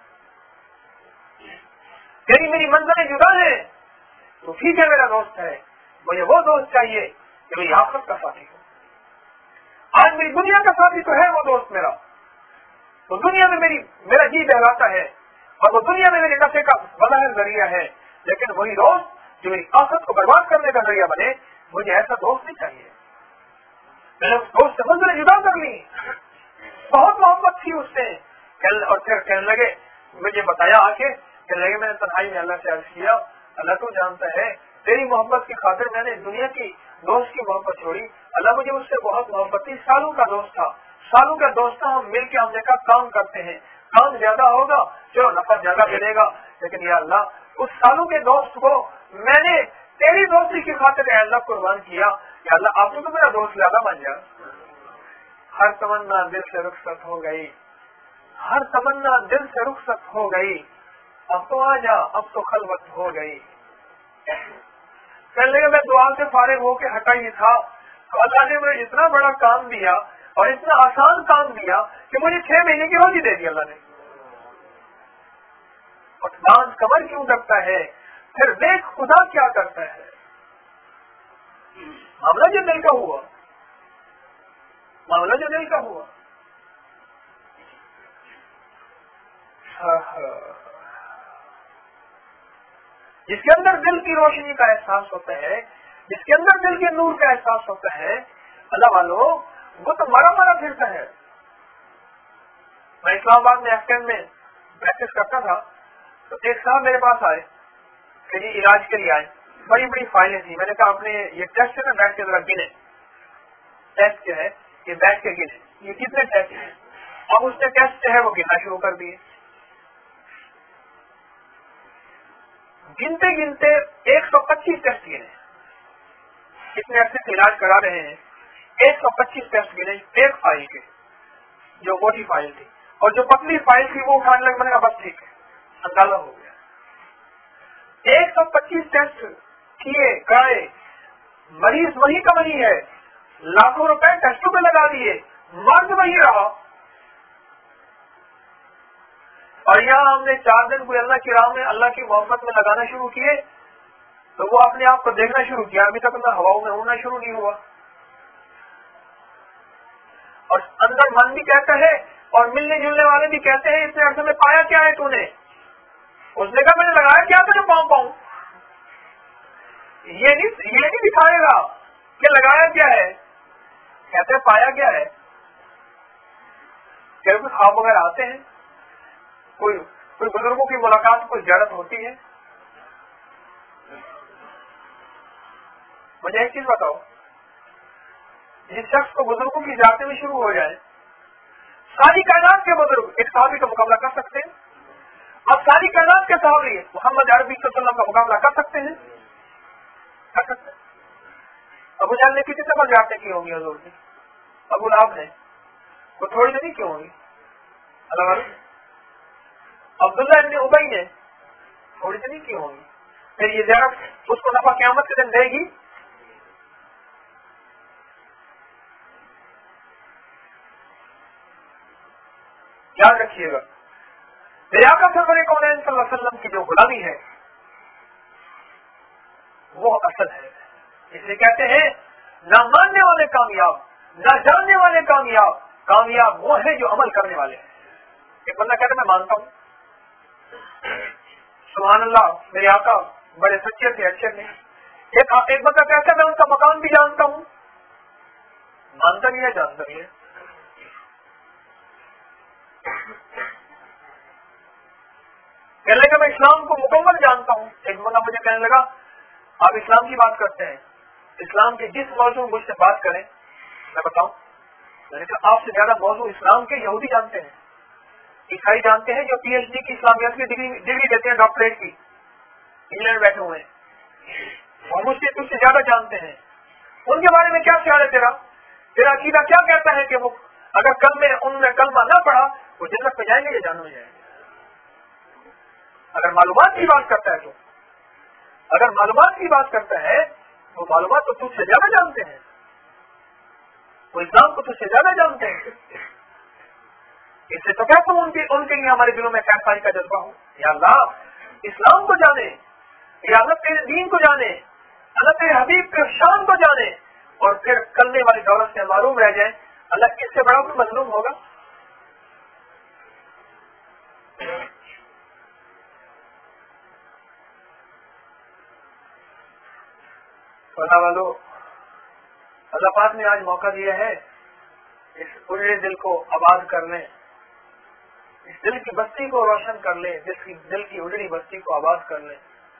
तेरी मेरी मंजिलें जुदा है, तो ठीक है मेरा दोस्त है, मुझे वो दोस्त चाहिए कि मेरी आखिरत का साथी हो। आज मेरी दुनिया का साथी तो है वो दोस्त मेरा, तो दुनिया में मेरी मेरा जी बहलाता है और वो दुनिया में मेरे नफे का बड़ा जरिया है, लेकिन वही दोस्त जो मेरी आखिरत को बर्बाद करने का जरिया बने, मुझे ऐसा दोस्त नहीं चाहिए। मैंने उस दोस्त से मंजिलें जुदा कर ली, बहुत मोहब्बत थी उससे। और फिर कहने लगे, मुझे बताया आके, कहने लगे मैंने तन्हाई में अल्लाह से अर्ज किया, अल्लाह तो जानता है तेरी मोहब्बत की खातिर मैंने दुनिया की दोस्त की मोहब्बत छोड़ी, अल्लाह मुझे उससे बहुत मोहब्बत थी, सालों का दोस्त था, सालों का दोस्त था, हम मिलकर हमने कहा काम करते हैं, काम ज्यादा होगा चलो नफा ज्यादा मिलेगा, लेकिन या अल्लाह उस सालों के दोस्त को मैंने तेरी दोस्ती की खातिर अल्लाह कुर्बान किया, या अल्लाह आपने तो मेरा दोस्त ज्यादा बन जाए। हर तमन्ना दिल से रुखसत हो गई, हर तमन्ना दिल से रुखसत हो गई, अब तो आ जा, अब तो खलवत हो गई। कहने लगे मैं दुआ से फारिग होके हटा ही था, तो अल्लाह ने मुझे इतना बड़ा काम दिया और इतना आसान काम दिया कि मुझे छह महीने की रोजी दे दी अल्लाह ने। और डांस कमर क्यों दबता है, پھر دیکھ خدا کیا کرتا ہے. معاملہ جو دل کا ہوا، معاملہ جو دل کا ہوا. جس کے اندر دل کی روشنی کا احساس ہوتا ہے، جس کے اندر دل کے نور کا احساس ہوتا ہے، اللہ والو وہ تو مرا مرا پھرتا ہے. میں اسلام آباد میں ایف میں پریکٹس کرتا تھا، تو ایک صاحب میرے پاس آئے کہ جی علاج کے لیے آئے. بڑی بڑی فائلیں تھیں. میں نے کہا اپنے یہ ٹیسٹ ہے نا بیٹھ کے ذرا گنے، ٹیسٹ جو ہے یہ بیٹھ کے گنے، یہ کتنے ٹیسٹ ہیں. اب اس نے ٹیسٹ جو ہے وہ گننا شروع کر دیے. گنتے گنتے ایک سو پچیس ٹیسٹ گنے. کتنے عرصے سے علاج کرا رہے ہیں، ایک سو پچیس ٹیسٹ گنے ایک فائل کے، جو موٹی فائل تھی، اور جو پتلی فائل تھی وہ اٹھانے لگ. میں نے کہا بس ٹھیک ہے، اندازہ ہو گیا. ایک سو پچیس ٹیسٹ کیے کرائے، مریض وہی کا وہی ہے، لاکھوں روپے ٹیسٹوں پہ لگا دیے، مرد وہی رہا. اور یہاں ہم نے چار دن کوئی اللہ کی راہ میں اللہ کی محبت میں لگانا شروع کیے تو وہ اپنے آپ کو دیکھنا شروع کیا. ابھی تک اندر ہواؤں میں ہونا شروع نہیں ہوا. اور اندر من بھی کہتا ہے اور ملنے جلنے والے بھی کہتے ہیں اتنے عرصے میں پایا کیا ہے تو نے؟ اس نے کہا میں نے لگایا کیا تھا جو پاؤں پاؤں. یہ نہیں یہ نہیں دکھائے گا کہ لگایا کیا ہے، کہتے پایا کیا ہے. کہ کوئی خواب وغیرہ آتے ہیں، کوئی کوئی بزرگوں کی ملاقات کوئی زیارت ہوتی ہے. مجھے ایک چیز بتاؤ، جس شخص کو بزرگوں کی زیارتیں میں شروع ہو جائے، ساری کائنات کے بزرگ ایک صحابی کا مقابلہ کر سکتے ہیں؟ اب ساری کائنات کے صحابی محمد عربی صلی اللہ علیہ وسلم کا مقابلہ کر سکتے ہیں؟ کر سکتے ہیں. ابو جہل نے کتنی دفعہ زیارتیں کی ہوں گی حضور کی؟ ابو لہب نے وہ تھوڑی دیر کی ہوں گی. اللہ علیہ عبداللہ ابن ابی نے تھوڑی دیر کی ہوں گی. پھر یہ زیارت اس کو نفع قیامت کے دن دے گی. یاد رکھیے گا میرے آقا سرور کونین صلی اللہ علیہ وسلم کی جو غلامی ہے وہ اصل ہے. اس لیے کہتے ہیں نہ ماننے والے کامیاب، نہ جاننے والے کامیاب، کامیاب وہ ہے جو عمل کرنے والے ہیں. ایک بندہ کہتا ہے میں مانتا ہوں، سبحان اللہ میرے آقا بڑے سچے تھے اچھے تھے. ایک ایک بندہ کہتا ہے میں ان کا مقام بھی جانتا ہوں. مانتا بھی ہے جانتا بھی ہے. کہنے لگا میں اسلام کو مکمل جانتا ہوں. ایک بندہ مجھے کہنے لگا آپ اسلام کی بات کرتے ہیں، اسلام کے جس موضوع مجھ سے بات کریں میں بتاؤں. میں نے کہا آپ سے زیادہ موضوع اسلام کے یہودی جانتے ہیں، عیسائی جانتے ہیں، جو پی ایچ ڈی کی اسلامیت کی ڈگری ڈگری دیتے ہیں ڈاکٹریٹ کی، انگلینڈ بیٹھے ہوئے ہیں، اور مجھ سے تجھ سے زیادہ جانتے ہیں. ان کے بارے میں کیا خیال ہے تیرا؟ تیرا عقیدہ کیا کہتا ہے کہ وہ اگر کل میں ان نے کلمہ نہ پڑھا وہ جنت پہ جائیں گے یا جہنم میں جائیں گے؟ اگر معلومات کی بات کرتا ہے تو اگر معلومات کی بات کرتا ہے تو معلومات تو تجھ سے زیادہ جانتے ہیں، وہ اسلام کو تجھ سے زیادہ جانتے ہیں. اس سے تو کہتا ہوں ان کے ان کے لیے ہمارے دلوں میں خیر خواہی کا جذبہ ہو. یا اللہ اسلام کو جانے، یا اللہ تیرے دین کو جانے، اللہ تیرے حبیب کے شان کو جانے، اور پھر کرنے والی دولت سے معروم رہ جائیں. اللہ اس سے بڑا کوئی مظلوم ہوگا؟ اللہ والو اللہ پاک نے آج موقع دیا ہے اس اجڑے دل کو آباد کر لیں، اس دل کی بستی کو روشن کر لیں، جس کی دل کی اجڑی بستی کو آباد کر لیں.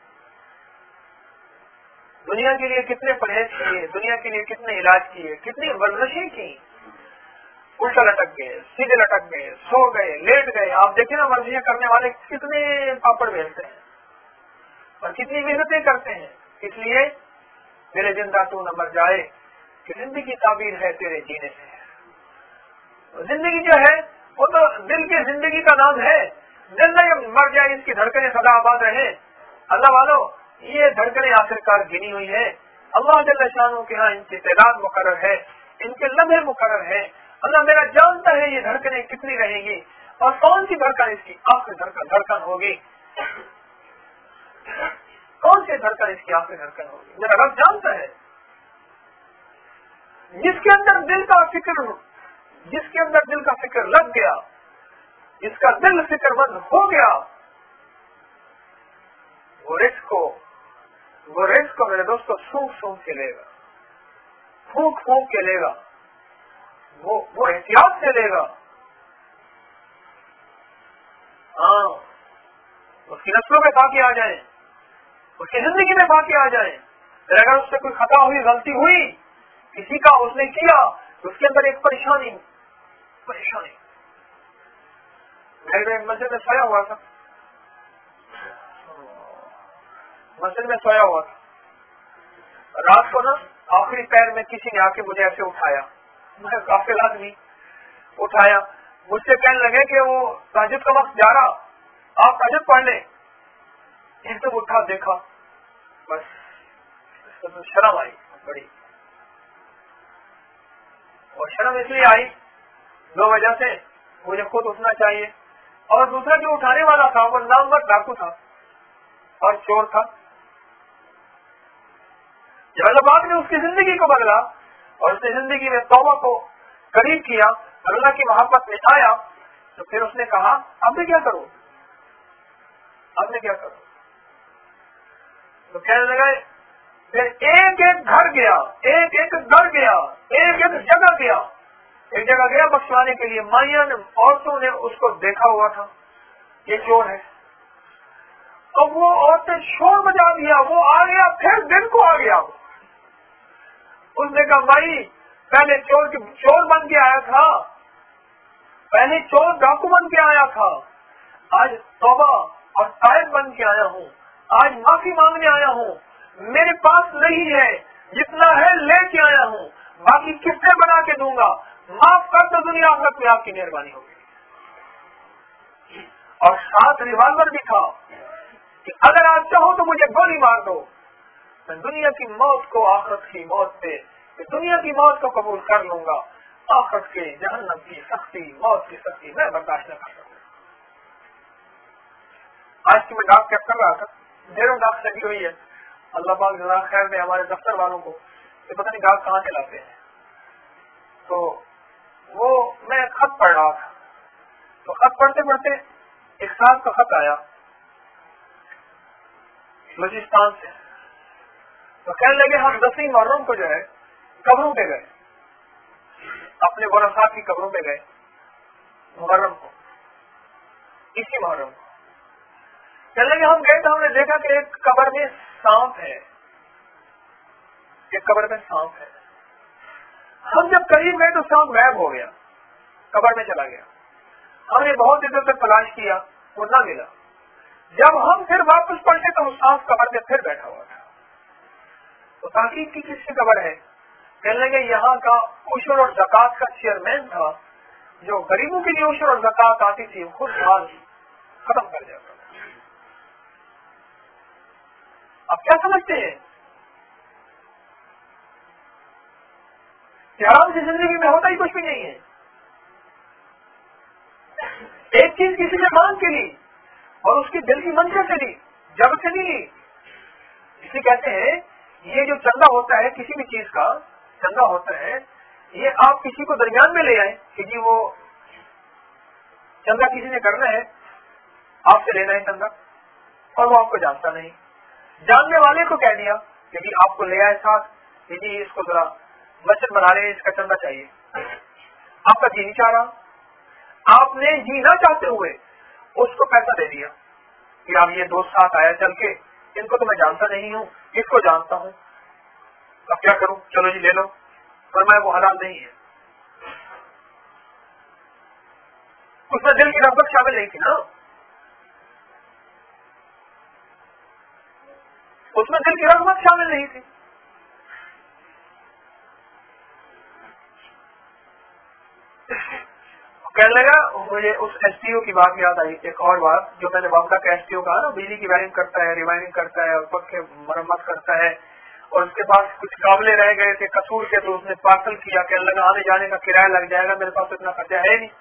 دنیا کے لیے کتنے پرہیز کیے، دنیا کے لیے کتنے علاج کیے، کتنی ورزشیں کی، الٹا لٹک گئے، سیدھے لٹک گئے، سو گئے، لیٹ گئے. آپ دیکھیں نا ورزشیں کرنے والے کتنے پاپڑ بیچتے ہیں اور کتنی محنتیں کرتے ہیں. اس لیے میرے زندہ تو نہ مر جائے کہ زندگی تعبیر ہے تیرے جینے سے. زندگی جو ہے وہ تو دل کی زندگی کا نام ہے. دل نہ مر جائے، اس کی دھڑکنیں سدا آباد رہے. اللہ والو یہ دھڑکنیں آخرکار گنی ہوئی ہے. اللہ جل شانہ کے ہاں ان کی تعداد مقرر ہے، ان کے لمحے مقرر ہے. اللہ میرا جانتا ہے یہ دھڑکنیں کتنی رہیں گی اور کون سی دھڑکن اس کی آخری دھڑکن دھڑکن ہوگی. کون سے دھڑکن اس کی آنکھ میں دھڑکن ہوگی؟ میرا رب جانتا ہے. جس کے اندر دل کا فکر جس کے اندر دل کا فکر لگ گیا، جس کا دل فکر مند ہو گیا، وہ رزق کو وہ رزق کو میرے دوست کو سونک سونک کے لے گا، پھونک پھونک کے لے گا، وہ وہ احتیاط سے لے گا. ہاں، اس کی نسلوں میں باقی آ جائیں، اس کی زندگی میں باقی آ جائیں. اگر اس سے کوئی خطا ہوئی، غلطی ہوئی، کسی کا اس نے کیا، تو اس کے اندر ایک پریشانی پریشانی میں مسجد میں سویا ہوا تھا مسجد میں سویا ہوا تھا رات کو نا آخری پیر میں کسی نے آ کے مجھے ایسے اٹھایا، میں کافی آدمی اٹھایا، مجھ سے کہنے لگے کہ وہ تہجد کا وقت جا رہا، آپ تہجد پڑھ لیں. ایک دم اٹھا، دیکھا، بس شرم آئی بڑی. اور شرم اس لیے آئی دو وجہ سے، مجھے خود اٹھنا چاہیے، اور دوسرا جو اٹھانے والا تھا وہ نامور ڈاکو تھا اور چور تھا. جب اللہ پاک نے اس کی زندگی کو بدلا اور اس نے زندگی میں توبہ کو قریب کیا، اللہ کی محبت میں آیا، تو پھر اس نے کہا اب میں کیا کروں اب میں کیا کروں تو کہنے لگا، پھر ایک ایک گھر گیا، ایک ایک گھر گیا، ایک ایک جگہ گیا. ایک جگہ گیا بخشوانے کے لیے، مائیاں عورتوں نے اس کو دیکھا ہوا تھا یہ چور ہے، تو وہ عورتیں شور بجا دیا، وہ آ گیا، پھر دن کو آ گیا. اس نے کہا بھائی پہلے چور چور بن کے آیا تھا، پہلے چور ڈاکو بن کے آیا تھا، آج توبہ اور تائب بن کے آیا ہوں، آج معافی مانگنے آیا ہوں، میرے پاس نہیں ہے، جتنا ہے لے کے آیا ہوں، باقی قسطیں بنا کے دوں گا، معاف کر تو دنیا آخرت میں آپ کی مہربانی ہوگی. اور ساتھ ریوالور بھی تھا کہ اگر آپ چاہو تو مجھے گولی مار دو، میں دنیا کی موت کو آخرت کی موت سے دنیا کی موت کو قبول کر لوں گا، آخرت کے جہنم کی سختی، موت کی سختی میں برداشت نہ کر سکتا. آج کی میں ڈاک چیک کر رہا تھا، ڈیروں ڈاک لگی ہوئی ہے، اللہ پاک جزاک خیر میں ہمارے دفتر والوں کو کہ پتہ نہیں ڈاک کہاں سے لاتے ہیں. تو وہ میں خط پڑھ رہا تھا، تو خط پڑھتے پڑھتے ایک صاحب کا خط آیا بلوچستان سے. تو کہنے لگے ہم دسویں محرم کو جو ہے قبروں پہ گئے، اپنے ورثاء کی قبروں پہ گئے محرم کو، اسی محرم کو. کہنے لگے ہم گئے تو ہم نے دیکھا کہ ایک قبر میں سانپ ہے، ایک قبر میں سانپ ہے. ہم جب قریب گئے تو سانپ غائب ہو گیا، قبر میں چلا گیا. ہم نے بہت ادھر تک تلاش کیا، وہ نہ ملا. جب ہم پھر واپس پلٹے تو سانپ قبر میں پھر بیٹھا ہوا تھا. تو تحقیق کی کس کی قبر ہے؟ کہنے لگے یہاں کا عشر اور زکوٰۃ کا چیئرمین تھا، جو غریبوں کے لیے عشر اور زکوٰۃ آتی تھی خود مال ختم کر جاتا تھا. آپ کیا سمجھتے ہیں کہ آرام سے زندگی میں ہوتا ہی کچھ بھی نہیں ہے. ایک چیز کسی نے مانگ کے لی اور اس کی دل کی منشا سے لی، جب سے نہیں لی. اسے کہتے ہیں یہ جو چندہ ہوتا ہے کسی بھی چیز کا چندہ ہوتا ہے، یہ آپ کسی کو درمیان میں لے آئیں کہ جی وہ چندہ کسی نے کرنا ہے، آپ سے لینا ہے چندہ، اور وہ آپ کو جانتا نہیں. جاننے والے کو کہہ دیا کہ جی آپ کو لے آئے ساتھ کہ جی اس کو ذرا مسجد بنا رہے ہیں، اس کا چندہ چاہیے. آپ کا جی نہیں چاہ رہا، آپ نے جی نہ چاہتے ہوئے اس کو پیسہ دے دیا کہ آپ یہ دوست ساتھ آیا چل کے، ان کو تو میں جانتا نہیں ہوں، اس کو جانتا ہوں، اب کیا کروں، چلو جی لے لو. فرمایا وہ حلال نہیں ہے. اس میں دل کی رغبت شامل نہیں تھی نا، اس میں دل کی رغبت شامل نہیں تھی. کہنے لگا مجھے اس ایس ٹی او کی بات یاد آئی، ایک اور بات جو میں نے بامڈا کا ایس ٹی او کہا نا، بجلی کی وائرنگ کرتا ہے، ریوائرنگ کرتا ہے اور پنکھے مرمت کرتا ہے، اور اس کے پاس کچھ قابلے رہ گئے تھے قصور کے، تو اس نے پارسل کیا. کہنے لگا آنے جانے کا کرایہ لگ جائے گا، میرے پاس اتنا خرچہ ہے نہیں.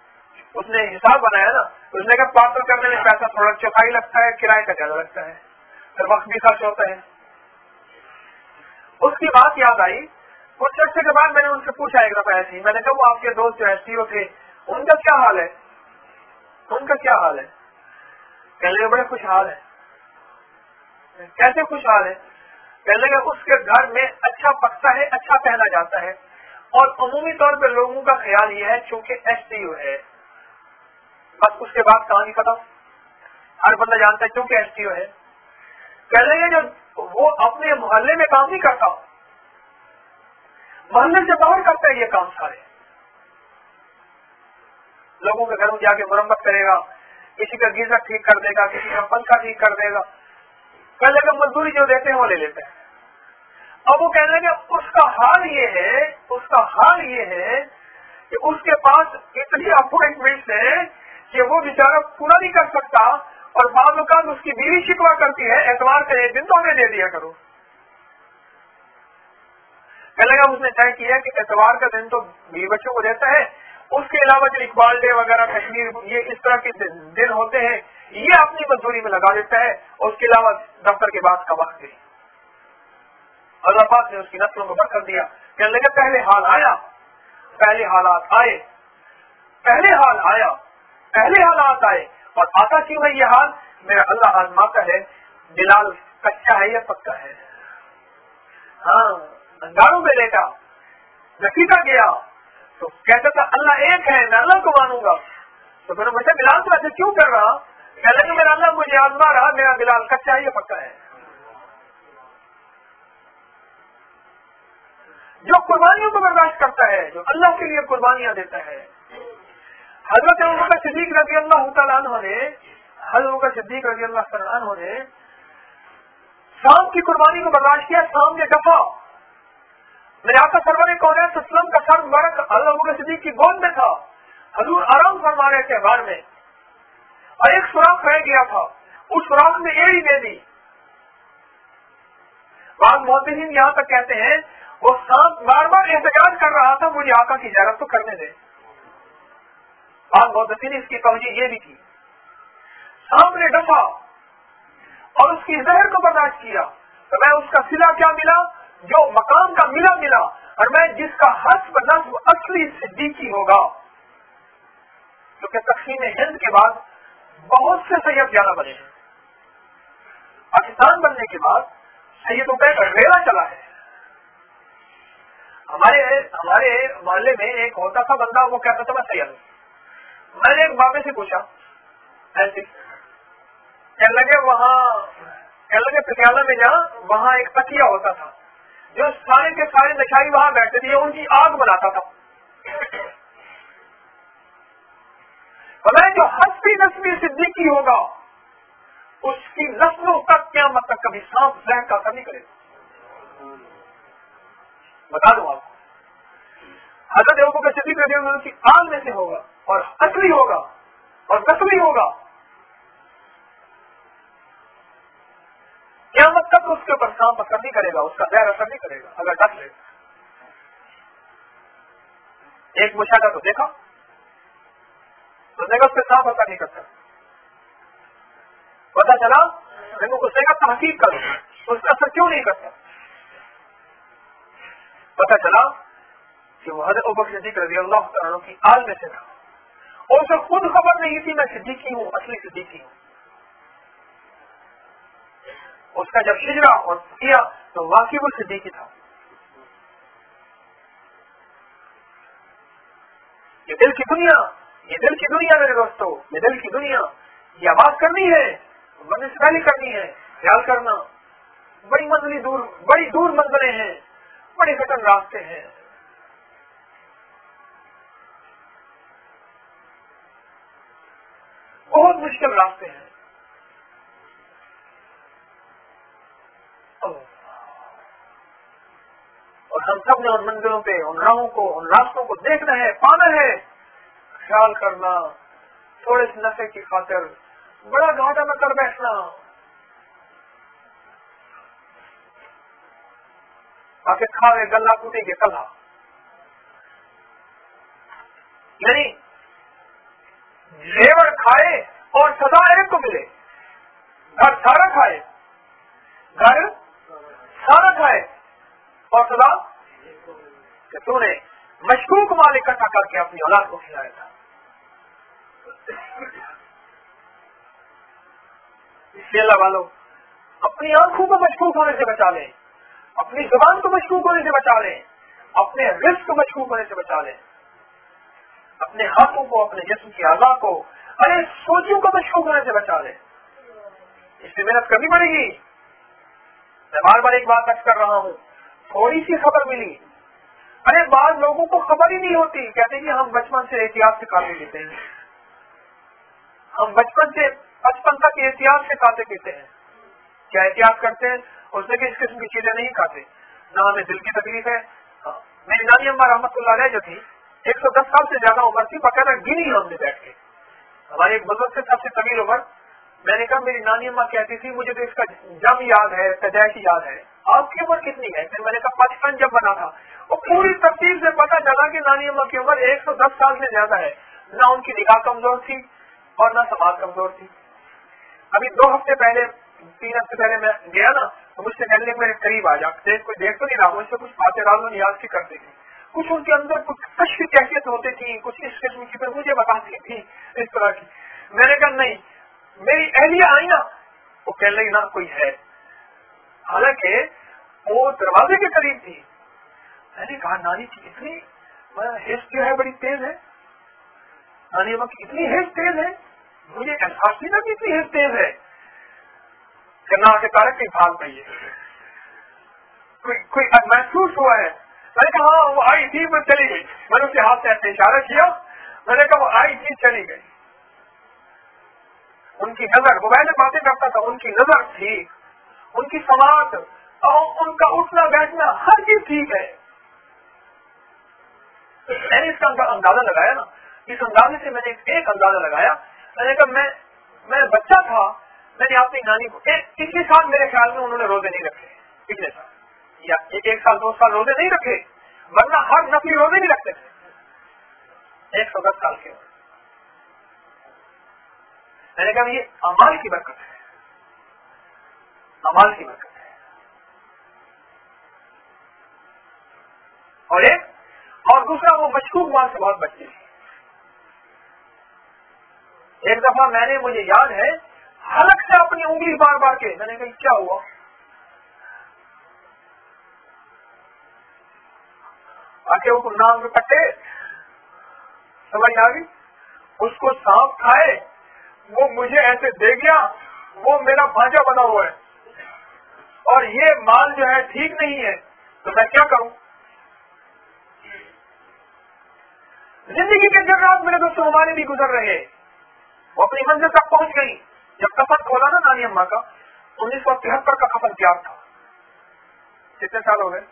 اس نے حساب بنایا نا، اس نے کہا پارسل کرنے میں پیسہ تھوڑا چوتھائی لگتا ہے، کرایہ کا زیادہ لگتا ہے. پھر وقت بھی خرچ ہوتا ہے. اس کی بات یاد آئی. کچھ عرصے کے بعد میں نے ان سے پوچھا ایک دفعہ ایسی, میں نے کہا وہ آپ کے دوست جو ایس ٹی او تھے ان کا کیا حال ہے, ان کا کیا حال ہے؟ کہنے لگے بڑے خوشحال ہے. کیسے خوشحال ہے؟ کہنے لگے اس کے گھر میں اچھا پکتا ہے, اچھا پہنا جاتا ہے, اور عمومی طور پہ لوگوں کا خیال یہ ہے چونکہ ایس ٹی او ہے, بس اس کے بعد کہانی ختم, ہر بندہ جانتا ہے کیونکہ ایس ٹی او ہے. کہنے لگے جو وہ اپنے محلے میں کام نہیں کرتا, محلے سے باہر کرتا ہے یہ کام سارے. لوگوں کے گھروں جا کے مرمت کرے گا, کسی کا گیزر ٹھیک کر دے گا, کسی کا پنکھا ٹھیک کر دے گا. کہنے لگے مزدوری جو دیتے ہیں وہ لے لیتے ہیں. اب وہ کہنے لگے اس کا حال یہ ہے, اس کا حال یہ ہے کہ اس کے پاس اتنی اپوائنٹمنٹ ہے کہ وہ بیچارہ پورا نہیں کر سکتا, اور بعض اوقات اس کی بیوی شکوا کرتی ہے اتوار کا ایک دن تو ہمیں دے دیا کرو. کہنے لگا اس نے طے کیا کہ اتوار کا دن تو بیوی بچوں کو دیتا ہے, اس کے علاوہ جو اقبال ڈے وغیرہ کشمیر یہ اس طرح کے دن ہوتے ہیں یہ اپنی مزدوری میں لگا دیتا ہے, اور اس کے علاوہ دفتر کے بعد کا وقت ہے. اللہ پاک نے اس کی نسلوں کو برکت دیا. کہنے لگا پہلے حال آیا, پہلے حالات آئے, پہلے حال آیا, پہلے حالات آئے, اور آتا کیوں ہے یہ حال؟ میرا اللہ آزماتا ہے بلال کچا ہے یا پکا ہے. ہاں انگاروں میں لیٹا, رسیدہ گیا تو کہتا تھا اللہ ایک ہے, میں اللہ کو مانوں گا. تو میں نے مجھے بلال تو ایسے کیوں کر رہا؟ کہنے لگا میرا اللہ مجھے آزما رہا, میرا بلال کچا ہے یا پکا ہے. جو قربانیوں کو برداشت کرتا ہے, جو اللہ کے لیے قربانیاں دیتا ہے. حضرت ابوبکر صدیق رضی اللہ تعالیٰ عنہ نے حضرت ابوبکر صدیق رضی اللہ تعالیٰ عنہ نے شام کی قربانی کو برداشت کیا. شام نے دفعہ میرے آقا سرور کونین اسلم کا سر مبارک حضرت ابوبکر صدیق کی گود میں تھا. حضور آرام فرما رہے تھے غار میں, اور ایک سوراخ رہ گیا تھا, اس سوراخ میں ایڑی دے دی. بعض محدثین یہاں تک کہتے ہیں وہ سانپ بار بار احتجاج کر رہا تھا مجھے آقا کی زیارت تو کرنے دے. بعض محدثین نے اس کی توجہ یہ بھی کی. سانپ نے ڈسا اور اس کی زہر کو برداشت کیا, تو میں اس کا صلہ کیا ملا جو مقام کا ملا ملا, اور میں جس کا حسب نصب اصلی صدیقی ہوگا. کیونکہ تقسیم ہند کے بعد بہت سے سید زیادہ بنے ہیں. پاکستان بننے کے بعد سیدوں کا ایک ریلا چلا ہے. ہمارے ہمارے محلے میں ایک ہوتا تھا بندہ, وہ کہتا تھا میں سید ہوں. میں نے ایک بابے سے پوچھا ایسے, کہنے لگے وہاں کہنے لگے پٹیالہ میں جہاں وہاں ایک تکیا ہوتا تھا جو سارے کے سارے نشائی وہاں بیٹھتے تھے, ان کی آگ بناتا تھا. جو حسبی نسبی صدیقی ہوگا اس کی نسلوں تک قیامت تک کبھی سانپ زہر کا اثر نہیں کرے گا. بتا دوں آپ کو, حضرت ابوبکر صدیق رضی اللہ عنہ کی آل میں سے ہوگا, اور اصلی ہوگا اور نسلی ہوگا. قیامت تک اس کے اوپر سانپ اثر نہیں کرے گا, اس کا زہر اثر نہیں کرے گا اگر ڈس لے. ایک مشاہدہ تو دیکھا, تو دیکھا اس پہ سانپ اثر نہیں کرتا. پتا چلا میں اس جگہ تحقیق کروں اس کا اثر کیوں نہیں کرتا. پتا چلا کہ وہ حضرت ابوبکر صدیق رضی اللہ تعالیٰ عنہ کی آل میں سے تھا, اور اسے خود خبر نہیں تھی میں صدیقی ہوں, اصلی صدیقی ہوں. اس کا جب شجرا اور کیا تو واقعی وہ صدیقی تھا. یہ دل کی دنیا, یہ دل کی دنیا میرے دوستوں, یہ دل کی دنیا, یہ آواز کرنی ہے, بنسبت کرنی ہے, خیال کرنا. بڑی منزلی دور, بڑی دور منزلیں ہیں, بڑے کٹن راستے ہیں. بہت مشکل راستے ہیں. اور ہم سب نے ان منزلوں پہ, ان راہوں کو, ان راستوں کو دیکھنا ہے, پانا ہے, خیال کرنا. تھوڑے سے نفے کی خاطر بڑا گھاٹا میں کر بیٹھنا, تاکہ کھاوے گلا کٹے کے کلا. یعنی زیور کھائے اور سزا ایک کو ملے, گھر سارا کھائے تو نے مشکوک مال اکٹھا کر کے اپنی اولاد کو کھلایا تھا. اس لیے اللہ والوں اپنی آنکھوں کو مشکوک ہونے سے بچا لیں, اپنی زبان کو مشکوک ہونے سے بچا لیں, اپنے رزق کو مشکوک ہونے سے بچا لیں, اپنے ہاتھوں کو, اپنے جسم کی اعضاء کو, ارے سوچوں کو مشکوک ہونے سے بچا لیں. اس سے محنت کرنی پڑے گی. میں بار بار ایک بات عرض کر رہا ہوں, تھوڑی سی خبر ملی, ارے بعض لوگوں کو خبر ہی نہیں ہوتی, کہتے ہیں ہم بچپن سے احتیاط سے کھاتے پیتے ہیں, ہم بچپن سے بچپن تک احتیاط سے کھاتے پیتے ہیں. کیا احتیاط کرتے ہیں؟ اس سے کہ اس قسم کی چیزیں نہیں کھاتے, نہ ہمیں دل کی تکلیف ہے. میری نانی اماں رحمت اللہ علیہ جو تھی, ایک سو دس سال سے زیادہ عمر تھی, باقاعدہ گنی ہم نے بیٹھ کے. ہمارے ایک بزرگ سے سب سے طویل عمر, میں نے کہا میری نانی اماں کہتی تھی مجھے تو اس کا جم یاد ہے, پیدائش یاد ہے, آپ کی عمر کتنی ہے؟ پھر میں نے کہا بچپن جب بنا تھا. اور پوری تفصیل سے پتا چلا کہ نانی اماں کی عمر ایک سو دس سال سے زیادہ ہے. نہ ان کی نگاہ کمزور تھی اور نہ سماعت کمزور تھی. ابھی دو ہفتے پہلے, تین ہفتے پہلے میں گیا نا, تو مجھ سے کہنے میرے قریب آ جا, کوئی دیکھ تو نہیں رہا, مجھ سے کچھ باتیں رات میں یاد سی کرتے تھے, کچھ ان کے اندر کچھ کشف کیفیت ہوتی تھی, کچھ اس قسم کی, پھر مجھے بتاتی تھی اس طرح کی. میں نے کہا نہیں, میری اہلیہ آئی نا, وہ کہنے لگی نا کوئی ہے, حالانکہ وہ دروازے کے قریب تھی. میں نے کہا نانی کی اتنی حس جو ہے بڑی تیز ہے, نانی اماں کی اتنی حس تیز ہے, مجھے احساس نہیں نا کہ اتنی حس تیز ہے. کرنا کے کارک کہیں بھاگ پائی ہے, کوئی کوئی محسوس ہوا ہے. میں نے کہا ہاں وہ آئی تھی, وہ چلی گئی. میں نے اس کے ہاتھ سے ایسے اشارہ کیا, میں نے کہا وہ آئی تھی چلی گئی. ان کی نظر, وہ میں نے باتیں کرتا تھا, ان کی نظر تھی, ان کی سماعت اور ان کا اٹھنا بیٹھنا ہر چیز ٹھیک ہے. میں نے اس کا اندازہ لگایا نا, اس اندازے سے میں نے ایک اندازہ لگایا. میں نے کہا میں میں بچہ تھا, میں نے اپنی نانی کو پچھلے سال میرے خیال میں انہوں نے روزے نہیں رکھے, پچھلے سال یا ایک سال دو سال روزے نہیں رکھے, ورنہ ہر نفلی روزے نہیں رکھتے تھے. ایک سو دس سال کے عمر. میں نے کہا یہ امال کی برکت ہے, امال کی برکت ہے. اور ایک اور دوسرا, وہ مشکوک مال سے بہت بچتے ہیں. ایک دفعہ میں نے, مجھے یاد ہے, حلق سے اپنی انگلی بار بار کے, میں نے کہا کیا ہوا؟ آگے وہ نام کے پٹے سمجھ آ گئی, اس کو سانپ کھائے, وہ مجھے ایسے دے گیا, وہ میرا بھانجا بنا ہوا ہے, اور یہ مال جو ہے ٹھیک نہیں ہے, تو میں کیا کروں؟ زندگی کے جرات میرے دوستوں ہمارے بھی گزر رہے, وہ اپنی منزل تک پہنچ گئی. جب کفن کھولا نا نانی اماں کا, انیس سو تہتر کا کفن تیار تھا. کتنے سال ہو گئے؟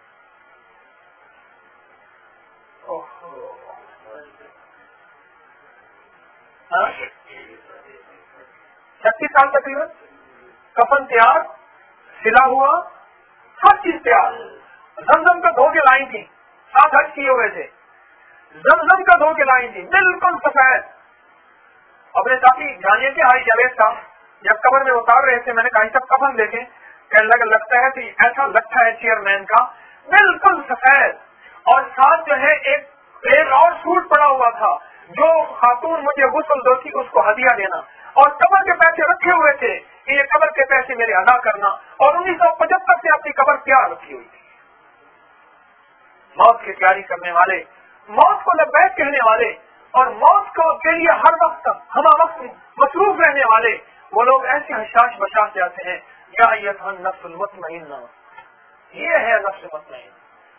چھتیس سال تقریباً. کفن تیار, سلا ہوا, ہر چیز تیار. زمزم کا دھو کے لائی تھی, سات حج کیے ہوئے تھے, زمزم کا دھو کے لائی تھی, بالکل سفید. اپنے ساتھی جانیے کہ ہائی جاوید صاحب جب قبر میں اتار رہے تھے, میں نے کہا سب کفن دیکھیں, کہنے لگا لگتا ہے کہ ایسا لگتا ہے چیئرمین کا, بالکل سفید. اور ساتھ جو ہے ایک ایک اور سوٹ پڑا ہوا تھا, جو خاتون مجھے غسل دوتی اس کو ہدیہ دینا, اور قبر کے پیسے رکھے ہوئے تھے کہ یہ قبر کے پیسے میرے ادا کرنا, اور انیس سو پچہتر سے اپنی قبر تیار رکھی ہوئی تھی. موت کی تیاری کرنے والے, موت کو لبیک کہنے والے, اور موت کو کے لیے ہر وقت ہم وقت مصروف رہنے والے, وہ لوگ ایسے حشاش بشاش جاتے ہیں. یا ایھا النفس المطمئنہ, یہ ہے نفس مطمئنہ.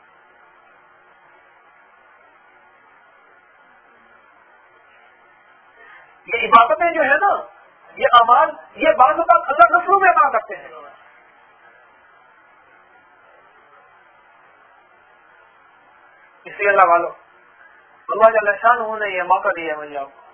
یہ عبادتیں جو ہے نا, یہ اعمال, یہ بعض اوقات اللہ نفسوں میں عطا کرتے ہیں. اس لیے اللہ والوں, اللہ جل شانہ نے یہ موقع دیا مجھے آپ کو.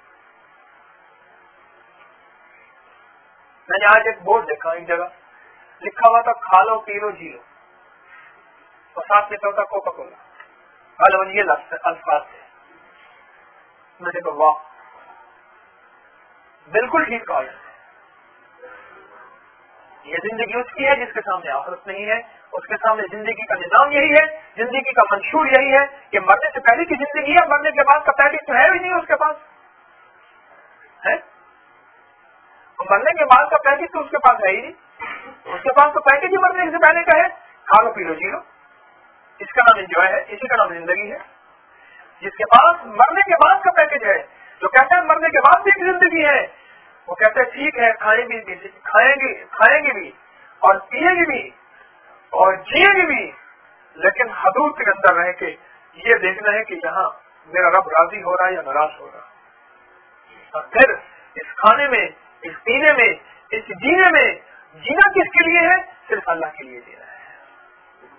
میں نے آج ایک بورڈ دیکھا, ایک جگہ لکھا ہوا تھا کھا لو پی لو جی لو, اور ساتھ میں ہوتا کوکا کولا. کھا لو, یہ الفاظ تھے. میں نے کہا واہ, بالکل ٹھیک کہا. یہ زندگی اس کی ہے جس کے سامنے آخرت نہیں ہے. اس کے سامنے زندگی کا نظام یہی ہے, زندگی کا منشور یہی ہے کہ مرنے سے پہلے کی زندگی ہے, مرنے کے بعد کا پیکج تو ہے ہی نہیں اس کے پاس ہے. مرنے کے بعد کا پیکج تو اس کے پاس ہے ہی نہیں. اس کے پاس تو پیکج ہی مرنے سے پہلے کا ہے, کھا لو پی لو جی لو, اس کا نام انجوائے ہے, اسی کا نام زندگی ہے. جس کے پاس مرنے کے بعد کا پیکج ہے, جو کہتے ہیں مرنے کے بعد بھی ایک زندگی ہے, وہ کہتے ہیں ٹھیک ہے کھائیں بھی کھائیں گے کھائیں گے بھی اور پیئیں گے بھی اور جیئیں گے بھی, لیکن حدود کے اندر رہ کے یہ دیکھنا ہے کہ یہاں میرا رب راضی ہو رہا ہے یا ناراض ہو رہا ہے. اور پھر اس کھانے میں, اس پینے میں, اس جینے میں جینا کس کے لیے ہے؟ صرف اللہ کے لیے جینا ہے.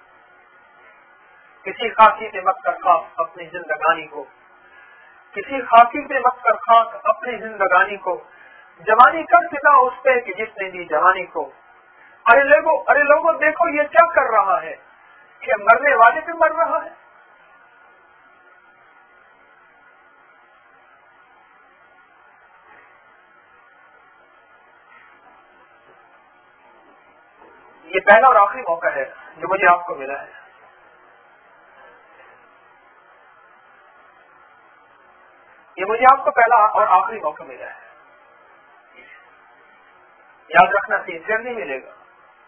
کسی خاکی سے مت کر خاک اپنی زندگانی کو, کسی خاکی سے مت کر خاک اپنی زندگانی کو, جوانی کر سکا اس پہ کہ جس نے دی جوانی کو. ارے لوگوں ارے لوگوں دیکھو یہ کیا کر رہا ہے کہ مرنے والے پہ مر رہا ہے. یہ پہلا اور آخری موقع ہے جو مجھے آپ کو ملا ہے. یہ مجھے آپ کو پہلا اور آخری موقع ملا ہے. یاد رکھنا سینسیئر نہیں ملے گا.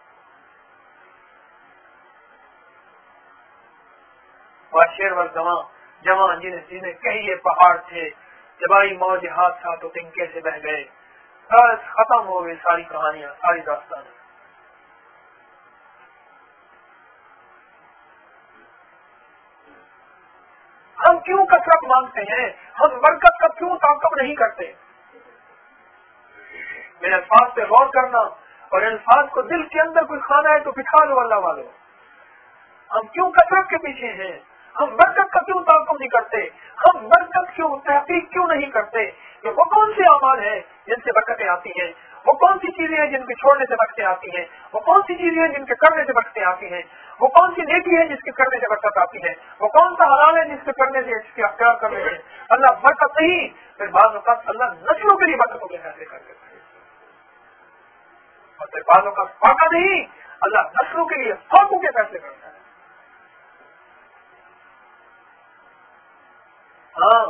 شیر و جماں جماں جن جنہیں کئی یہ پہاڑ تھے, جب آئی موج حادثہ تو تنکے سے بہ گئے, بس ختم ہو گئی ساری کہانیاں, ساری داستانیں. ہم کیوں کثرت مانگتے ہیں, ہم برکت کا کیوں تعاقب نہیں کرتے؟ میرے الفاظ پہ غور کرنا اور الفاظ کو دل کے اندر کوئی کھانا ہے تو بٹھا لو اللہ والو. ہم کیوں کثرت کے پیچھے ہیں, ہم برکت کا کیوں تعاقب نہیں کرتے, ہم برکت کیوں تحقیق کیوں نہیں کرتے کہ وہ کون سے اعمال ہیں جن سے برکتیں آتی ہیں, وہ کون سی چیزیں ہیں جن کے چھوڑنے سے برکتیں آتی ہیں, وہ کون سی چیزیں ہیں جن کے کرنے سے برکتیں آتی ہیں, وہ کون سی نیکی ہے جس کے کرنے سے برکت آتی ہے, وہ کون سا حلال ہے جس کے کرنے سے اس کے اختیار کرنے سے اللہ برکت نہیں. پھر بعض اوقات اللہ نسلوں کے لیے برکتوں کے فیصلے کر دیتا ہے, اور پھر بعض اوقات فاقہ نہیں, اللہ نسلوں کے لیے فاقوں کے فیصلے کرتا ہے. ہاں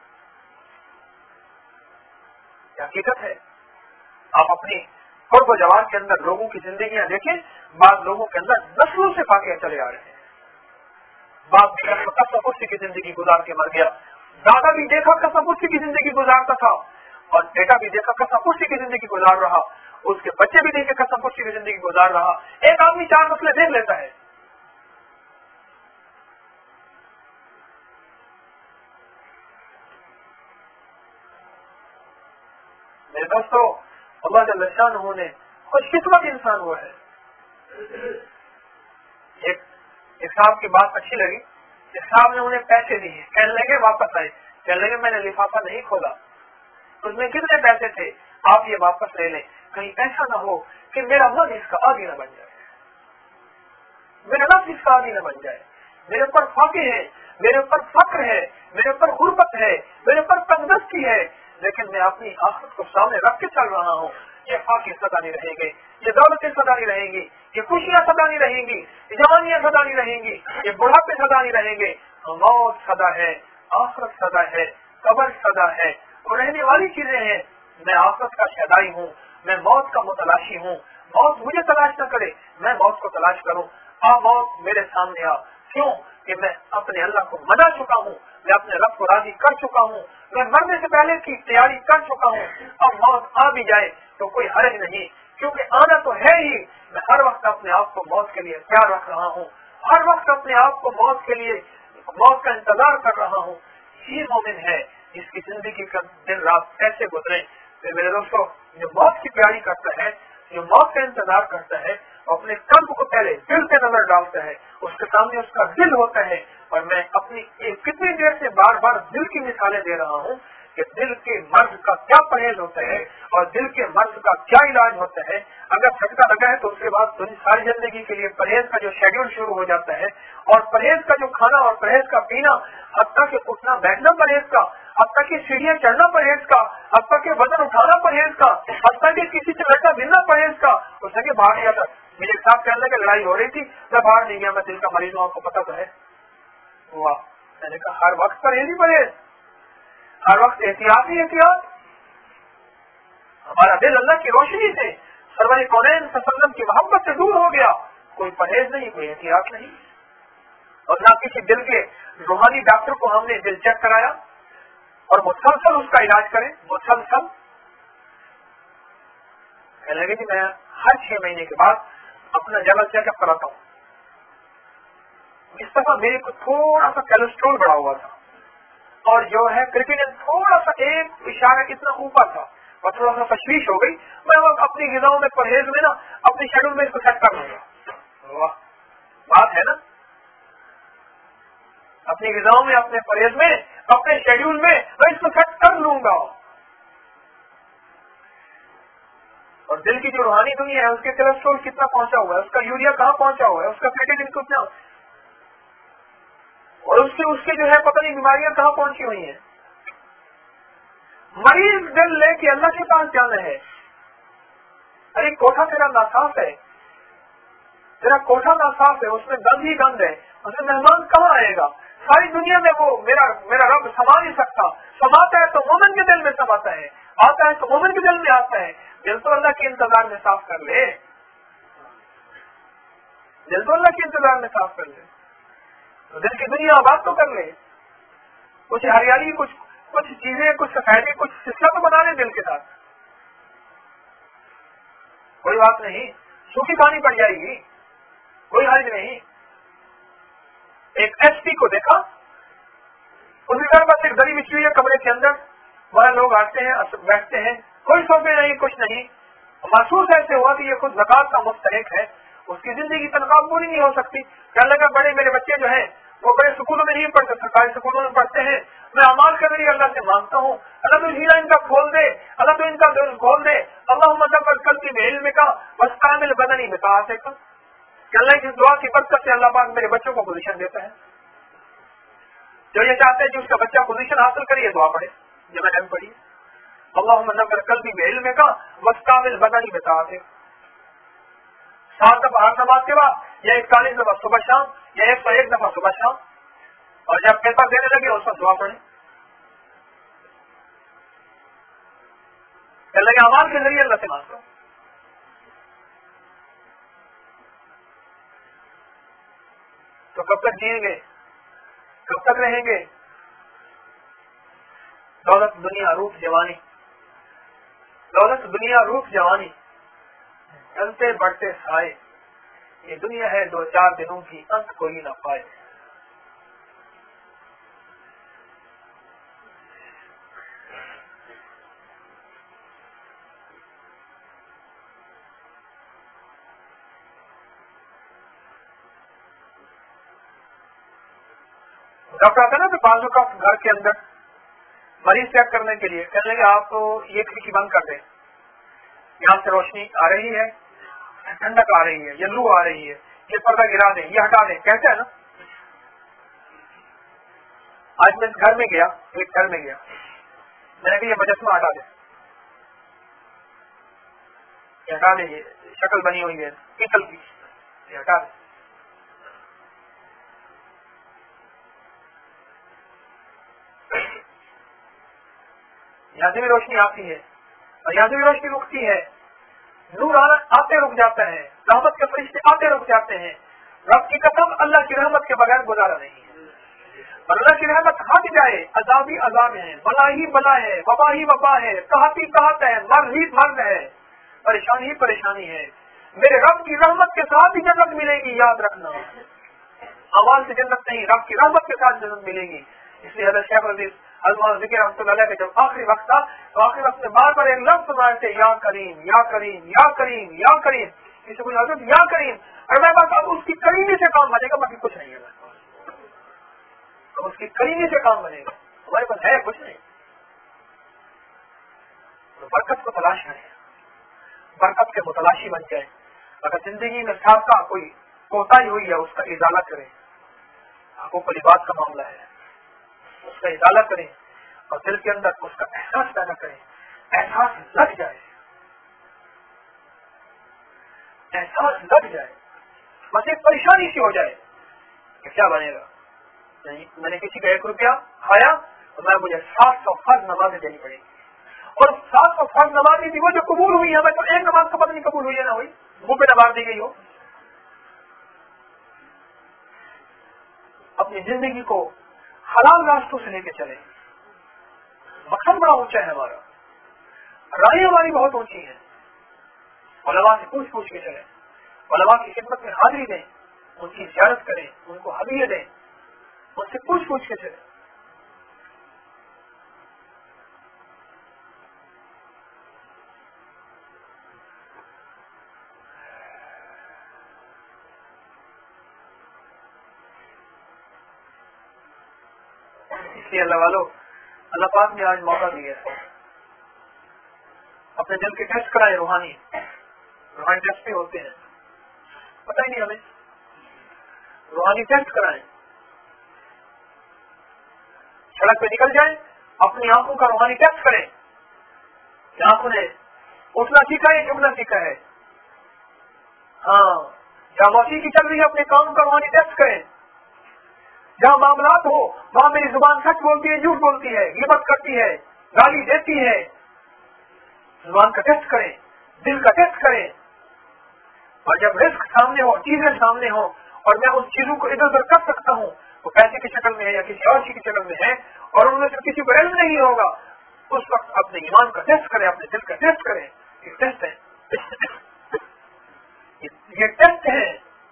یہ حقیقت ہے. آپ اپنی قرب و جوان کے اندر لوگوں کی زندگیاں دیکھیں, بعض لوگوں کے اندر نسلوں سے فاقے چلے آ رہے ہیں. باپ بھی کسم پرسی کی زندگی گزار کے مر گیا, دادا بھی دیکھا کسم پرسی کی زندگی گزارتا تھا, اور بیٹا بھی دیکھا کسم پرسی کی زندگی گزار رہا, اس کے بچے بھی دیکھے کسم پرسی کی زندگی گزار رہا. ایک آدمی چار مسئلے دیکھ لیتا ہے. میرے دوستو, اللہ جل شانہ نے خوش قسمت انسان ہوا ہے. ایک ایک صاحب کی بات اچھی لگی, ایک صاحب نے انہیں پیسے دیے, کہنے لگے واپس آئے, کہنے لگے میں نے لفافہ نہیں کھولا, اس میں کتنے پیسے تھے, آپ یہ واپس لے لیں, کہیں ایسا نہ ہو کہ میرا من اس کا عادی نہ بن جائے, میرا نفس اس کا عادی نہ بن جائے. میرے اوپر فاقے ہے, میرے اوپر فقر ہے, میرے اوپر غربت ہے, میرے اوپر تنگدستی ہے, لیکن میں اپنی آخرت کو سامنے رکھ کے چل رہا ہوں. یہ فاقے سدا نہیں رہیں گے, یہ دولتیں سدا نہیں رہیں گی, یہ خوشیاں سدا نہیں رہیں گی, یہ جوانیاں سدا نہیں رہیں گی, یہ بڑھاپے سدا نہیں رہیں گے. موت سدا ہے, آخرت سدا ہے, قبر سدا ہے, وہ رہنے والی چیزیں ہیں. میں آخرت کا شہدائی ہوں, میں موت کا متلاشی ہوں. موت مجھے تلاش نہ کرے, میں موت کو تلاش کروں. آ موت میرے سامنے آ, کیوں کہ میں اپنے اللہ کو منا چکا ہوں, میں اپنے رب کو راضی کر چکا ہوں, میں مرنے سے پہلے کی تیاری کر چکا ہوں. اب موت آ بھی جائے تو کوئی حرج نہیں, کیونکہ آنا تو ہے ہی. میں ہر وقت اپنے آپ کو موت کے لیے تیار رکھ رہا ہوں, ہر وقت اپنے آپ کو موت کے لیے موت کا انتظار کر رہا ہوں. یہ مومن ہے جس کی زندگی کا دن رات کیسے گزرے. میرے دوستوں, جو موت کی تیاری کرتا ہے, جو موت کا انتظار کرتا ہے, اپنے قلب کو پہلے دل پہ نظر ڈالتا ہے, اس کے سامنے اس کا دل ہوتا ہے. اور میں اپنی کتنی دیر سے بار بار دل کی مثالیں دے رہا ہوں کہ دل کے مرض کا کیا پرہیز ہوتا ہے اور دل کے مرض کا کیا علاج ہوتا ہے. اگر جھٹکا لگا ہے تو اس کے بعد ساری زندگی کے لیے پرہیز کا جو شیڈول شروع ہو جاتا ہے, اور پرہیز کا جو کھانا اور پرہیز کا پینا, حتیٰ کہ اٹھنا بیٹھنا پرہیز کا, حتیٰ کہ سیڑھیاں چڑھنا پرہیز کا، حتیٰ کہ وزن اٹھانا پرہیز کا، حتیٰ کہ کسی سے لڑنا ملنا پرہیز کا. اس نے کہ باہر گیا تھا، میرے ساتھ کہنے لگا لڑائی ہو رہی تھی، میں باہر نہیں گیا، میں دل کا مریض ہوں، آپ کو پتا تو ہے. ہوا میں نے کہا ہر وقت پرہیز ہی پرہیز، ہر وقت احتیاط ہی احتیاط. ہمارا دل اللہ کی روشنی سے سرور کونین صلی اللہ علیہ وسلم کی محبت سے دور ہو گیا، کوئی پرہیز نہیں، کوئی احتیاط نہیں. اور نہ کسی دل کے روحانی ڈاکٹر کو ہم نے دل چیک کرایا اور مسلسل اس کا علاج کریں. مسلسل کہنے لگے کہ میں ہر چھ مہینے کے بعد اپنا جنرل چیک اپ کراتا ہوں. اس دفعہ میرے کو تھوڑا سا کولیسٹرول بڑھا ہوا تھا اور جو ہے کرکٹن تھوڑا سا ایک اشارہ کتنا اوپر تھا اور تھوڑا سا تشویش ہو گئی. میں اپنی غذاؤں میں پرہیز میں نا اپنی شیڈول میں اس کو سیٹ کر لوں گا. بات ہے نا، اپنی غذاؤں میں، اپنے پرہیز میں، اپنے شیڈول میں میں اس کو سیٹ کر لوں گا. اور دل کی جو روحانی دنیا ہے اس کے کولیسٹرول کتنا پہنچا ہوا ہے، اس کا یوریا کہاں پہنچا ہوا ہے، اس کا کرکٹن کتنا، اور اس کے اس کے جو ہے پتہ نہیں بیماریاں کہاں پہنچی ہوئی ہیں. مریض دل لے کے اللہ کے پاس جانا ہے. ارے کوٹھا تیرا ناصاف ہے، تیرا کوٹھا ناصاف ہے، اس میں گند ہی گند ہے، اس میں مہمان کہاں آئے گا. ساری دنیا میں وہ میرا میرا رب سما نہیں سکتا. سماتا ہے تو مومن کے دل میں سماتا ہے، آتا ہے تو مومن کے دل میں آتا ہے. دل تو اللہ کے انتظار میں صاف کر لے، دل تو اللہ کے انتظار میں صاف کر لے، دل کی دنیا آباد تو کر لے. کچھ ہریالی، کچھ کچھ چیزیں، کچھ سفیدی، کچھ سلسلہ تو بنا لے دل کے ساتھ. کوئی بات نہیں، سوکھی پانی پڑ جائے گی، کوئی حرج نہیں. ایک ایس پی کو دیکھا، اس کے گھر بس ایک دری بچھی ہوئی ہے کمرے کے اندر، وہاں لوگ آتے ہیں بیٹھتے ہیں، کوئی سوفے نہیں، کچھ نہیں. محسوس ایسے ہوا کہ یہ خود زکات کا مستحق ہے، اس کی زندگی تنخواہ پوری نہیں ہو سکتی. کہنے لگا بڑے میرے بچے جو ہیں وہ بڑے سکولوں میں نہیں پڑھتے، سرکاری سکولوں میں پڑھتے ہیں، میں اعمال کر رہی اللہ سے مانگتا ہوں، اللہ تو ہیرا ان کا کھول دے، اللہ تو ان کا دل کھول دے. اللہ مطلب کل کی علم کا بس کامل بدنی بتا سکتا. کہ اللہ کی دعا کی برکت سے اللہ پاک میرے بچوں کو پوزیشن دیتا ہے. جو یہ چاہتے ہیں کہ اس کا بچہ پوزیشن حاصل کرے، یہ دعا پڑھے جب میں پڑھی اللہ نظر کل بھی علم کا بس کامل بدنی بتا سکتا. سات دفعہ ہر نماز کے بعد یا اکتالیس دفعہ صبح شام یا ایک سو ایک دفعہ صبح شام، اور جب پیپر دینے لگے اس پر دعا پڑھیں. اللہ کے اعمال کے ذریعے اللہ سے مانگتا ہوں. تو کب تک جئیں گے، کب تک رہیں گے؟ دولت دنیا روپ جوانی، دولت دنیا روپ جوانی، چلتے بڑھتے سائے، یہ دنیا ہے دو چار دنوں کی، انت کوئی نہ پائے. ڈاکٹر آتا ہے نا کہ بازو کا گھر کے اندر مریض چیک کرنے کے لیے کہنے لگے آپ یہ کھڑکی بند کر دیں، یہاں سے روشنی آ رہی ہے، ٹھنڈک آ رہی ہے، یہ لو آ رہی ہے، یہ پردہ گرا دیں، یہ ہٹا دیں. کہتے ہیں نا. آج میں گھر میں گیا، ایک گھر میں گیا، میں نے کہا یہ مجسمہ ہٹا دیں، یہ ہٹا دیں، یہ شکل بنی ہوئی ہے پیتل کی، یہ ہٹا دیں. یہاں سے بھی روشنی آتی ہے اور یہاں سے بھی روشنی رکتی ہے، نور آتے رک جاتا ہے، رحمت کے فرشتے آتے رک جاتے ہیں. رب کی قسم اللہ کی رحمت کے بغیر گزارا نہیں ہے. اللہ کی رحمت ہٹ جائے، عذاب ہی عذاب ہے، بلا ہی بلا ہے، وبا ہی وبا ہے، قحط ہی قحط ہے، مرض ہی مرض ہے، پریشانی ہی پریشانی ہے. میرے رب کی رحمت کے ساتھ ہی جنت ملے گی، یاد رکھنا. عوام سے جنت نہیں، رب کی رحمت کے ساتھ جنت ملے گی. اس لیے حضرت شیخ رضی اللہ ذکر رحمۃ اللہ علیہ کے جب آخری وقت تھا تو آخری وقت میں بار بار ایک لفظ سنائے تھے، یا کریم یا کریم یا کریم یا کریم. کسی کو حضرت یا کریم، اور میں بس اب اس کی کریمی سے کام بنے گا، باقی کچھ نہیں ہے. اب اس کی کریمی سے کام بنے گا، ہمارے پاس ہے کچھ نہیں. تو برکت کو تلاش کریں، برکت کے متلاشی بن جائے. اگر زندگی میں ساتھ کا کوئی کوتاہی ہوئی ہے اس کا ازالہ کریں. حقوق و لباس کا معاملہ ہے، اس کا ازالہ کریں. اور دل کے اندر اس کا احساس پیدا کریں، احساس لگ جائے، احساس لگ جائے، بس ایک پریشانی سی ہو جائے کہ کیا بنے گا. نہیں، میں نے کسی کا ایک روپیہ کھایا تو میں مجھے سات سو فرض نمازیں دینی پڑے گی، اور سات سو فرض نمازیں تھی وہ جو قبول ہوئی ہے، میں تو ایک نماز کا پتہ نہیں قبول ہوئی ہے نہ ہوئی، منہ پہ نماز دی گئی ہو. اپنی زندگی کو حلال راستوں سے لے کے چلے. مقصد بڑا اونچا ہے ہمارا، رائے ہماری بہت اونچی ہے. علماء سے پوچھ پوچھ کے چلیں، علماء کی خدمت میں حاضری دیں، ان کی زیارت کریں، ان کو ہدیے دیں، ان سے پوچھ پوچھ کے چلیں. اس لیے اللہ والو، اللہ پاک نے آج موقع دیا ہے، اپنے دل کے ٹیسٹ کرائے. روحانی روحانی ٹیسٹ بھی ہوتے ہیں، پتہ ہی نہیں ہمیں. روحانی ٹیسٹ کرائیں، سڑک پہ نکل جائیں، اپنی آنکھوں کا روحانی ٹیسٹ کریں کہ آنکھوں نے اٹھنا سیکھا ہے، جھکنا سیکھا ہے. ہاں، جہاں موسیقی کی چل رہی ہے اپنے کام کا روحانی ٹیسٹ کریں. جہاں معاملات ہو وہاں میری زبان سچ بولتی ہے، جھوٹ بولتی ہے، غیبت کرتی ہے، گالی دیتی ہے. زبان کا ٹیسٹ کریں، دل کا ٹیسٹ کریں. اور جب رزق سامنے ہو، چیزیں سامنے ہو، اور میں اس چیزوں کو ادھر ادھر کر سکتا ہوں، وہ پیسے کی شکل میں ہے یا کسی اور چیز کی شکل میں ہے، اور ان میں سے کسی کو علم نہیں ہوگا، اس وقت اپنے ایمان کا ٹیسٹ کریں، اپنے دل کا ٹیسٹ کریں. یہ ٹیسٹ ہے، یہ ٹیسٹ ہے.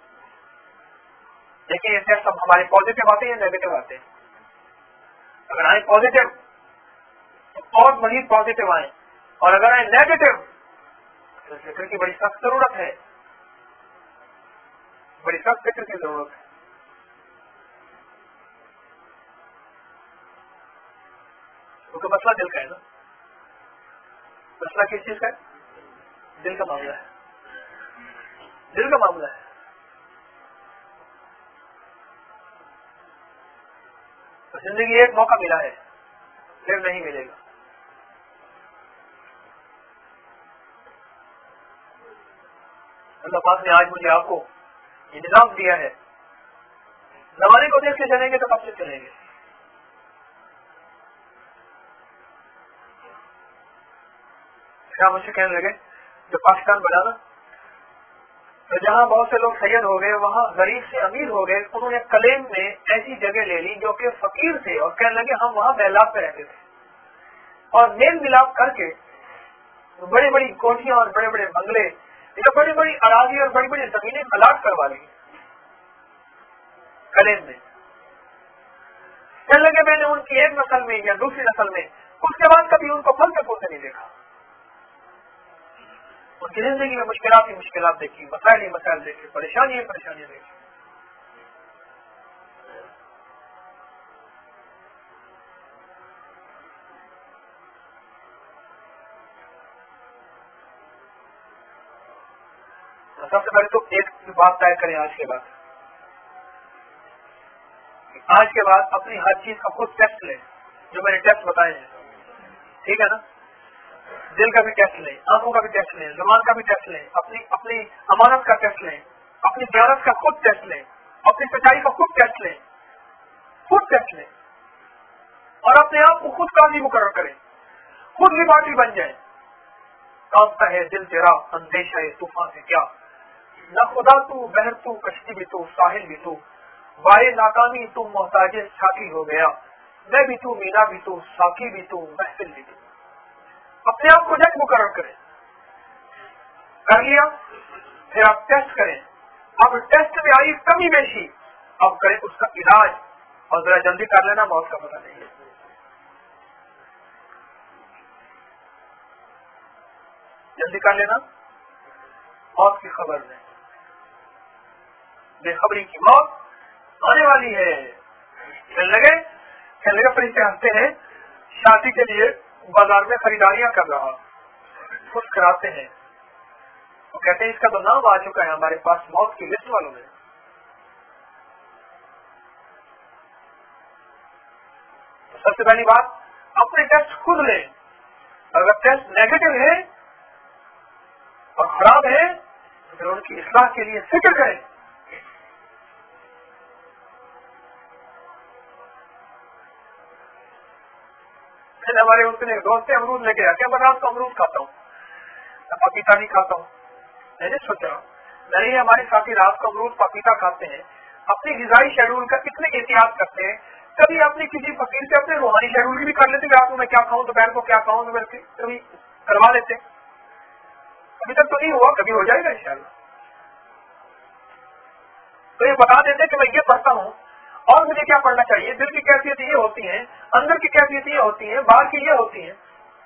دیکھیں یہ ٹیسٹ ہمارے پازیٹیو آتے ہیں یا نیگیٹو آتے ہیں. اگر آئیں پازیٹیو تو اور مزید پازیٹیو آئیں، اور اگر آئیں نیگیٹو تو فکر کی بڑی سخت ضرورت ہے، بڑی سخت فکر کی ضرورت ہے. کیونکہ مسئلہ دل کا ہے نا. مسئلہ کس چیز کا ہے؟ دل کا معاملہ ہے، دل کا معاملہ ہے. تو زندگی ایک موقع ملا ہے، پھر نہیں ملے گا. اللہ پاک نے آج مجھے آپ کو یہ نظام دیا ہے، زمانے کو دیکھ کے چلیں گے تو کب سے چلیں گے. کیا مجھ سے کہنے لگے جو پاکستان بنا نا، تو جہاں بہت سے لوگ سید ہو گئے، وہاں غریب سے امیر ہو گئے. انہوں نے کلیم میں ایسی جگہ لے لی جو کہ فقیر تھے، اور کہنے لگے ہم وہاں میلاب پہ رہتے تھے، اور میل ملاپ کر کے بڑی بڑی کوٹیاں اور بڑے بڑے بنگلے، یہ بڑی بڑی اراضی اور بڑی بڑی زمینیں الاٹ کروا لی کلیم میں. کہنے لگے میں نے ان کی ایک نسل میں یا دوسری نسل میں اس کے بعد کبھی ان کو پھلتے پھولتے نہیں دیکھا. ان کی زندگی میں مشکلات ہی مشکلات دیکھی، مسائل ہی مسائل دیکھے، پریشانی ہی پریشانیاں دیکھی. سب سے پہلے تو ایک بات طے کریں آج کے بعد، آج کے بعد اپنی ہر چیز کا خود ٹیسٹ لیں جو میں نے ٹیسٹ بتائے ہیں. ٹھیک ہے نا؟ دل کا بھی ٹیسٹ لیں، آنکھوں کا بھی ٹیسٹ لیں، زبان کا بھی ٹیسٹ لیں، اپنی اپنی امانت کا ٹیسٹ لیں، اپنی دیانت کا خود ٹیسٹ لیں، اپنی سچائی کا خود ٹیسٹ لیں، خود ٹیسٹ لیں، اور اپنے آپ کو خود قاضی مقرر کریں، خود بھی پارٹی بن جائیں. کانپتا ہے دل تیرا اندیشہ ہے طوفان سے کیا، نہ خدا تو بحر تو کشتی بھی تو ساحل بھی تو، بائے ناکامی تو محتاج ساقی ہو گیا، میں بھی تو مینا بھی تو ساقی بھی تو محفل بھی تو. اپنے آپ کو جج مقرر کریں. کر لیا، پھر آپ ٹیسٹ کریں. اب ٹیسٹ میں آئی کمی بیشی، اب کریں اس کا علاج، اور ذرا جلدی کر لینا، موت کا پتہ نہیں ہے. جلدی کر لینا، موت کی خبر نہیں، بے خبری کی موت آنے والی ہے. کہنے لگے کہنے لگے فرشتے ہنستے ہیں، شادی کے لیے بازار میں خریداریاں کر رہا، خود کراتے ہیں، وہ کہتے ہیں اس کا تو نام آ چکا ہے ہمارے پاس موت کی لسٹ والوں میں. سب سے پہلی بات अपने टेस्ट खुद लें। अगर टेस्ट नेगेटिव है और खराब है तो फिर उनकी इस्लाह के लिए फिक्र करें। फिर हमारे उसने दोस्त अमरूद लेके आते हैं, मैं रात को अमरूद खाता हूँ, पपीता नहीं खाता हूँ। मैंने सोचा नहीं, हमारे साथी रात को अमरूद पपीता खाते हैं, अपने ग़िज़ाई शेड्यूल का कितने एहतियात करते हैं। कभी अपने किसी फकीर से अपने रूहानी शेड्यूल की भी कर लेते, रात को मैं क्या खाऊं, दोपहर को क्या खाऊं, तो कभी करवा लेते। अभी तक तो नहीं हुआ, कभी हो जाएगा इंशाअल्लाह। तो ये बता देते कि मैं ये पढ़ता हूँ और मुझे क्या पढ़ना चाहिए। दिल की कैफियत ये होती है, अंदर की कैफियत ये होती है, बाहर की ये होती है।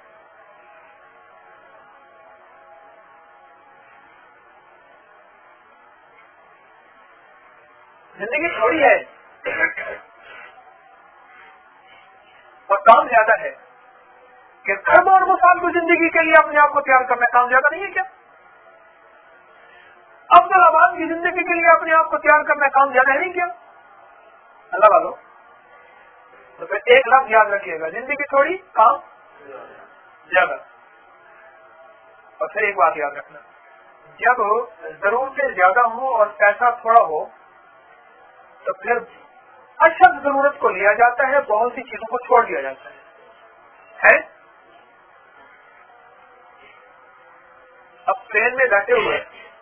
जिंदगी थोड़ी है और काम ज्यादा है कि खरबों अरबों साल की जिंदगी के लिए अपने आप को तैयार करना काम ज्यादा नहीं है क्या? अब्दुल आबाद की जिंदगी के लिए अपने आप को तैयार करना काम ज्यादा है नहीं क्या? अल्लाह वालों, तो फिर एक लफ्ज याद रखिएगा, जिंदगी थोड़ी काम ज्यादा। और फिर एक बात याद रखना, जब जरूरतें ज्यादा हो और पैसा थोड़ा हो तो फिर अशद जरूरत को लिया जाता है, बहुत सी चीजों को छोड़ दिया जाता है, है? अब ट्रेन में बैठे हुए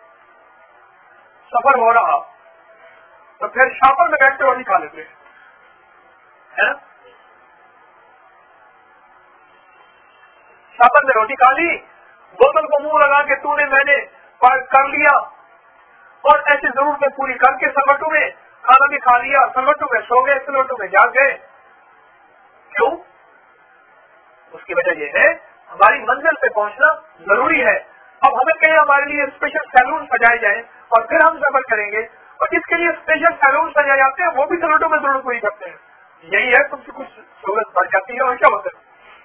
सफर हो रहा तो फिर शापर में बैठते रोटी खा लेते है ना? शापर में रोटी खा ली, बोतल को मुंह लगा के तूने मैंने कर लिया और ऐसी जरूरतें पूरी करके संगठों में खाना भी खा लिया, संगठों में सो गए, संगठों में जाग गए। क्यों? उसकी वजह यह है हमारी मंजिल पे पहुंचना जरूरी है। अब हमें कहीं हमारे लिए स्पेशल सैलून सजाए जाए और फिर हम सफर करेंगे, और जिसके लिए स्पेशल सैलून सजाए जाते हैं वो भी संगठों में जरूरत पूरी करते हैं। यही है, तुमसे कुछ सहूलत बढ़ जाती है और क्या होता है।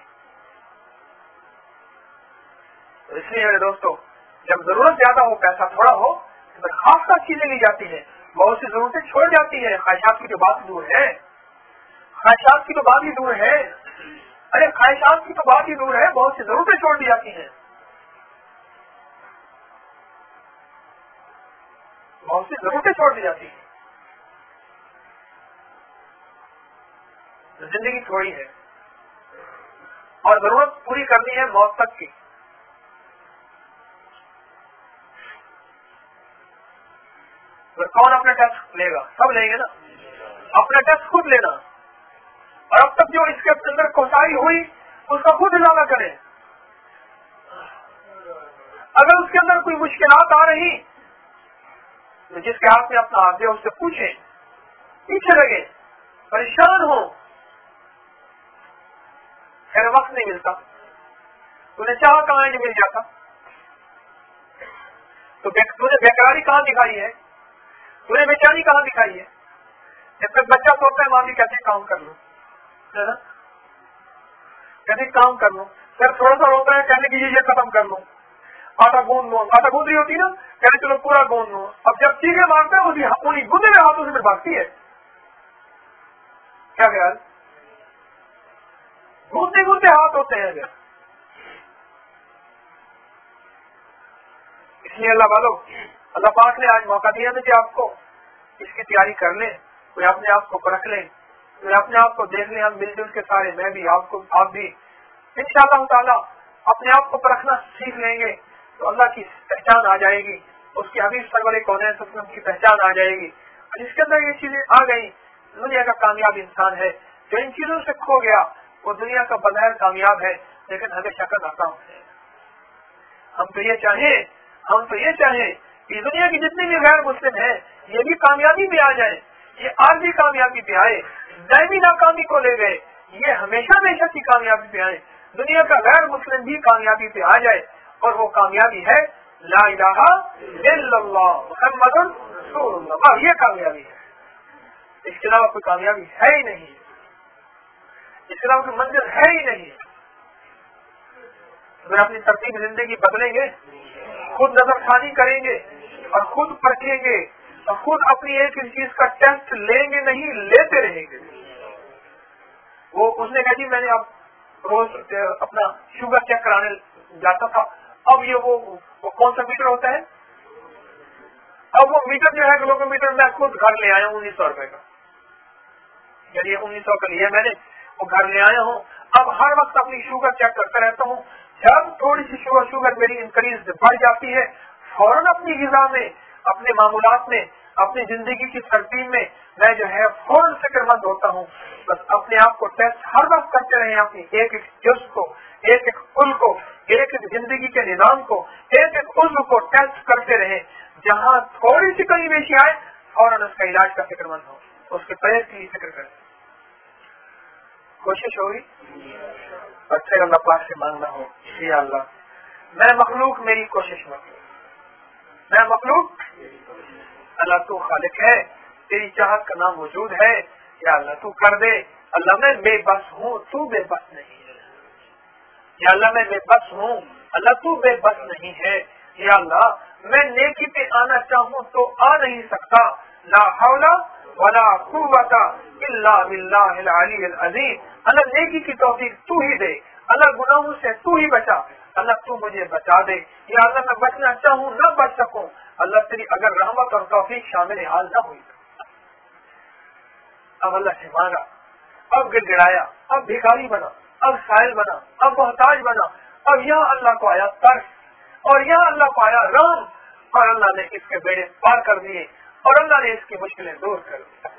तो इसलिए मेरे दोस्तों, जब जरूरत ज्यादा हो, पैसा थोड़ा हो, तो फिर खास खास चीजें ली जाती है, बहुत सी जरूरतें छोड़ जाती है। ख्वाहिशात की तो बात दूर है, ख्वाहिशात की तो बात ही दूर है, अरे ख्वाहिशात की तो बात ही दूर है, बहुत सी जरूरतें छोड़ दी जाती हैं, बहुत सी जरूरतें छोड़ दी जाती हैं। जिंदगी थोड़ी है और जरूरत पूरी करनी है मौत तक की। तो कौन अपना टेस्ट लेगा? सब लेंगे ना, अपना टेस्ट खुद लेना। और अब तक जो इसके अंदर कोताही हुई उसका खुद इजाला करें। अगर उसके अंदर कोई मुश्किलात आ रही तो जिसके हाथ में अपना हाथ है उससे पूछें, पीछे लगे, परेशान हो, फिर वक्त नहीं मिलता, तूने चाह कहाँ है जो मिल जाता, तो तुझे बेकरारी कहाँ दिखाई है, तूने बेचारी कहाँ दिखाई है। जब तक बच्चा सोचता है माँ भी कहते काम कर लो, है ना, कहते काम कर लो, फिर थोड़ा सा रोता है कहने की ये खत्म कर लो, आटा गूंद लो, आटा गूंद रही होती है ना, कहते चलो पूरा गूंद लो। अब जब चीखे मारते हैं उसी गूंदे में हाथों से फिर भागती है, क्या ख्याल? गूंदते गूंदते हाथ होते हैं। इसलिए अल्लाह वालों, अल्लाह पाक ने आज मौका दिया था कि आपको इसकी तैयारी कर लें, कोई अपने आप को परख लें, कोई अपने आप को देख लें। हम मिलजुल के सारे, मैं भी, आपको, आप भी इंशाअल्लाह ताला अपने आप को परखना सीख लेंगे तो अल्लाह की पहचान आ जाएगी, उसकी हबीब सरवरे कौनैन सल्लल्लाहु अलैहि वसल्लम की पहचान आ जाएगी। और जिसके अंदर ये चीजें आ गई, दुनिया का कामयाब इंसान है। जो इन चीजों से खो गया वो दुनिया का बग़ैर कामयाब है, लेकिन हमेशा का नाकाम है। हम तो ये चाहें हम तो ये चाहें कि दुनिया की जितनी भी गैर मुस्लिम है ये भी कामयाबी में आ जाए, ये आज भी कामयाबी पे आए, दायमी नाकामी को ले गए, ये हमेशा हमेशा की कामयाबी पे आए, दुनिया का गैर मुस्लिम भी कामयाबी पे आ जाए। और वो कामयाबी है ला इलाहा इल्लल्लाह मुहम्मदुर रसूलुल्लाह, ये कामयाबी है। इसके अलावा कोई कामयाबी है ही नहीं, इसके अलावा कोई मंजिल है ही नहीं। अगर अपनी तरतीब जिंदगी बदलेंगे, खुद नजर खानी करेंगे और खुद परखेंगे और खुद अपनी एक चीज का टेस्ट लेंगे नहीं, लेते रहेंगे। वो उसने कहा जी मैंने अब روز اپنا شوگر چیک کرانے جاتا تھا. اب یہ وہ, وہ کون سا میٹر ہوتا ہے؟ اب وہ میٹر جو ہے کلو میٹر میں خود گھر لے آیا ہوں انیس سو روپے کا. یعنی انیس سو کا لیا میں نے, وہ گھر لے آیا ہوں. اب ہر وقت اپنی شوگر چیک کرتا رہتا ہوں. جب تھوڑی سی شوگر شوگر میری انکریز بڑھ جاتی ہے, فوراً اپنی غذا میں, اپنے معمولات میں, اپنی زندگی کی ترتیب میں میں جو ہے فوراً فکر مند ہوتا ہوں. بس اپنے آپ کو ٹیسٹ ہر وقت کرتے رہے, اپنی ایک ایک جز کو, ایک ایک عضو کو, ایک ایک زندگی کے نظام کو, ایک ایک عضو کو ٹیسٹ کرتے رہے. جہاں تھوڑی سی کمی بیشی آئے فوراً اس کا علاج کا فکر مند ہو, اس کے پریز کی فکر کریں. کوشش ہوگی اور پھر اللہ پاک سے مانگنا ہو, یا اللہ میں مخلوق, میری کوشش مت, میں مخلوق, اللہ تو خالق ہے, تیری چاہت کا نام موجود ہے, یا اللہ تو کر دے. اللہ میں بے بس ہوں, تو بے بس نہیں ہے. یا اللہ میں بے بس ہوں, اللہ تو بے بس نہیں ہے. یا اللہ میں نیکی پہ آنا چاہوں تو آ نہیں سکتا. لا حول ولا قوت الا باللہ العلی العظیم. اللہ نیکی کی توفیق تو ہی دے, اللہ گناہوں سے تو ہی بچا, اللہ تو مجھے بچا دے. یا اللہ میں بچنا چاہوں نہ بچ سکوں, اللہ تیری اگر رحمت اور توفیق شامل حال نہ ہوئی. اب اللہ سے مانگا, اب گر گڑایا, اب بھکاری بنا, اب سائل بنا, اب محتاج بنا. اب یہاں اللہ کو آیا ترس, اور یہاں اللہ کو آیا رام, اور اللہ نے اس کے بیڑے پار کر دیے, اور اللہ نے اس کی مشکلیں دور کر دی.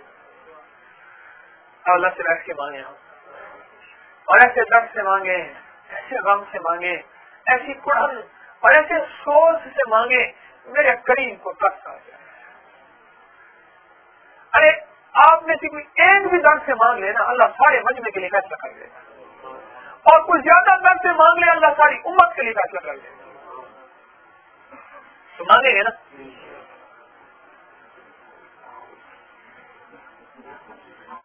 اللہ سے بیٹھ کے مانگے ہم, اور ایسے درد سے مانگے, ایسے غم سے مانگے, ایسی کڑھن اور ایسے سوز سے مانگے میرے کریم کو ترس آ جائے. ارے آپ میں سے کوئی ایک بھی درد سے مانگ لینا, اللہ سارے مجمع کے لیے فیصلہ کر دے گا. اور کوئی زیادہ درد سے مانگ لے, اللہ ساری امت کے لیے فیصلہ کر دے گا. تو مانگیں گے نا.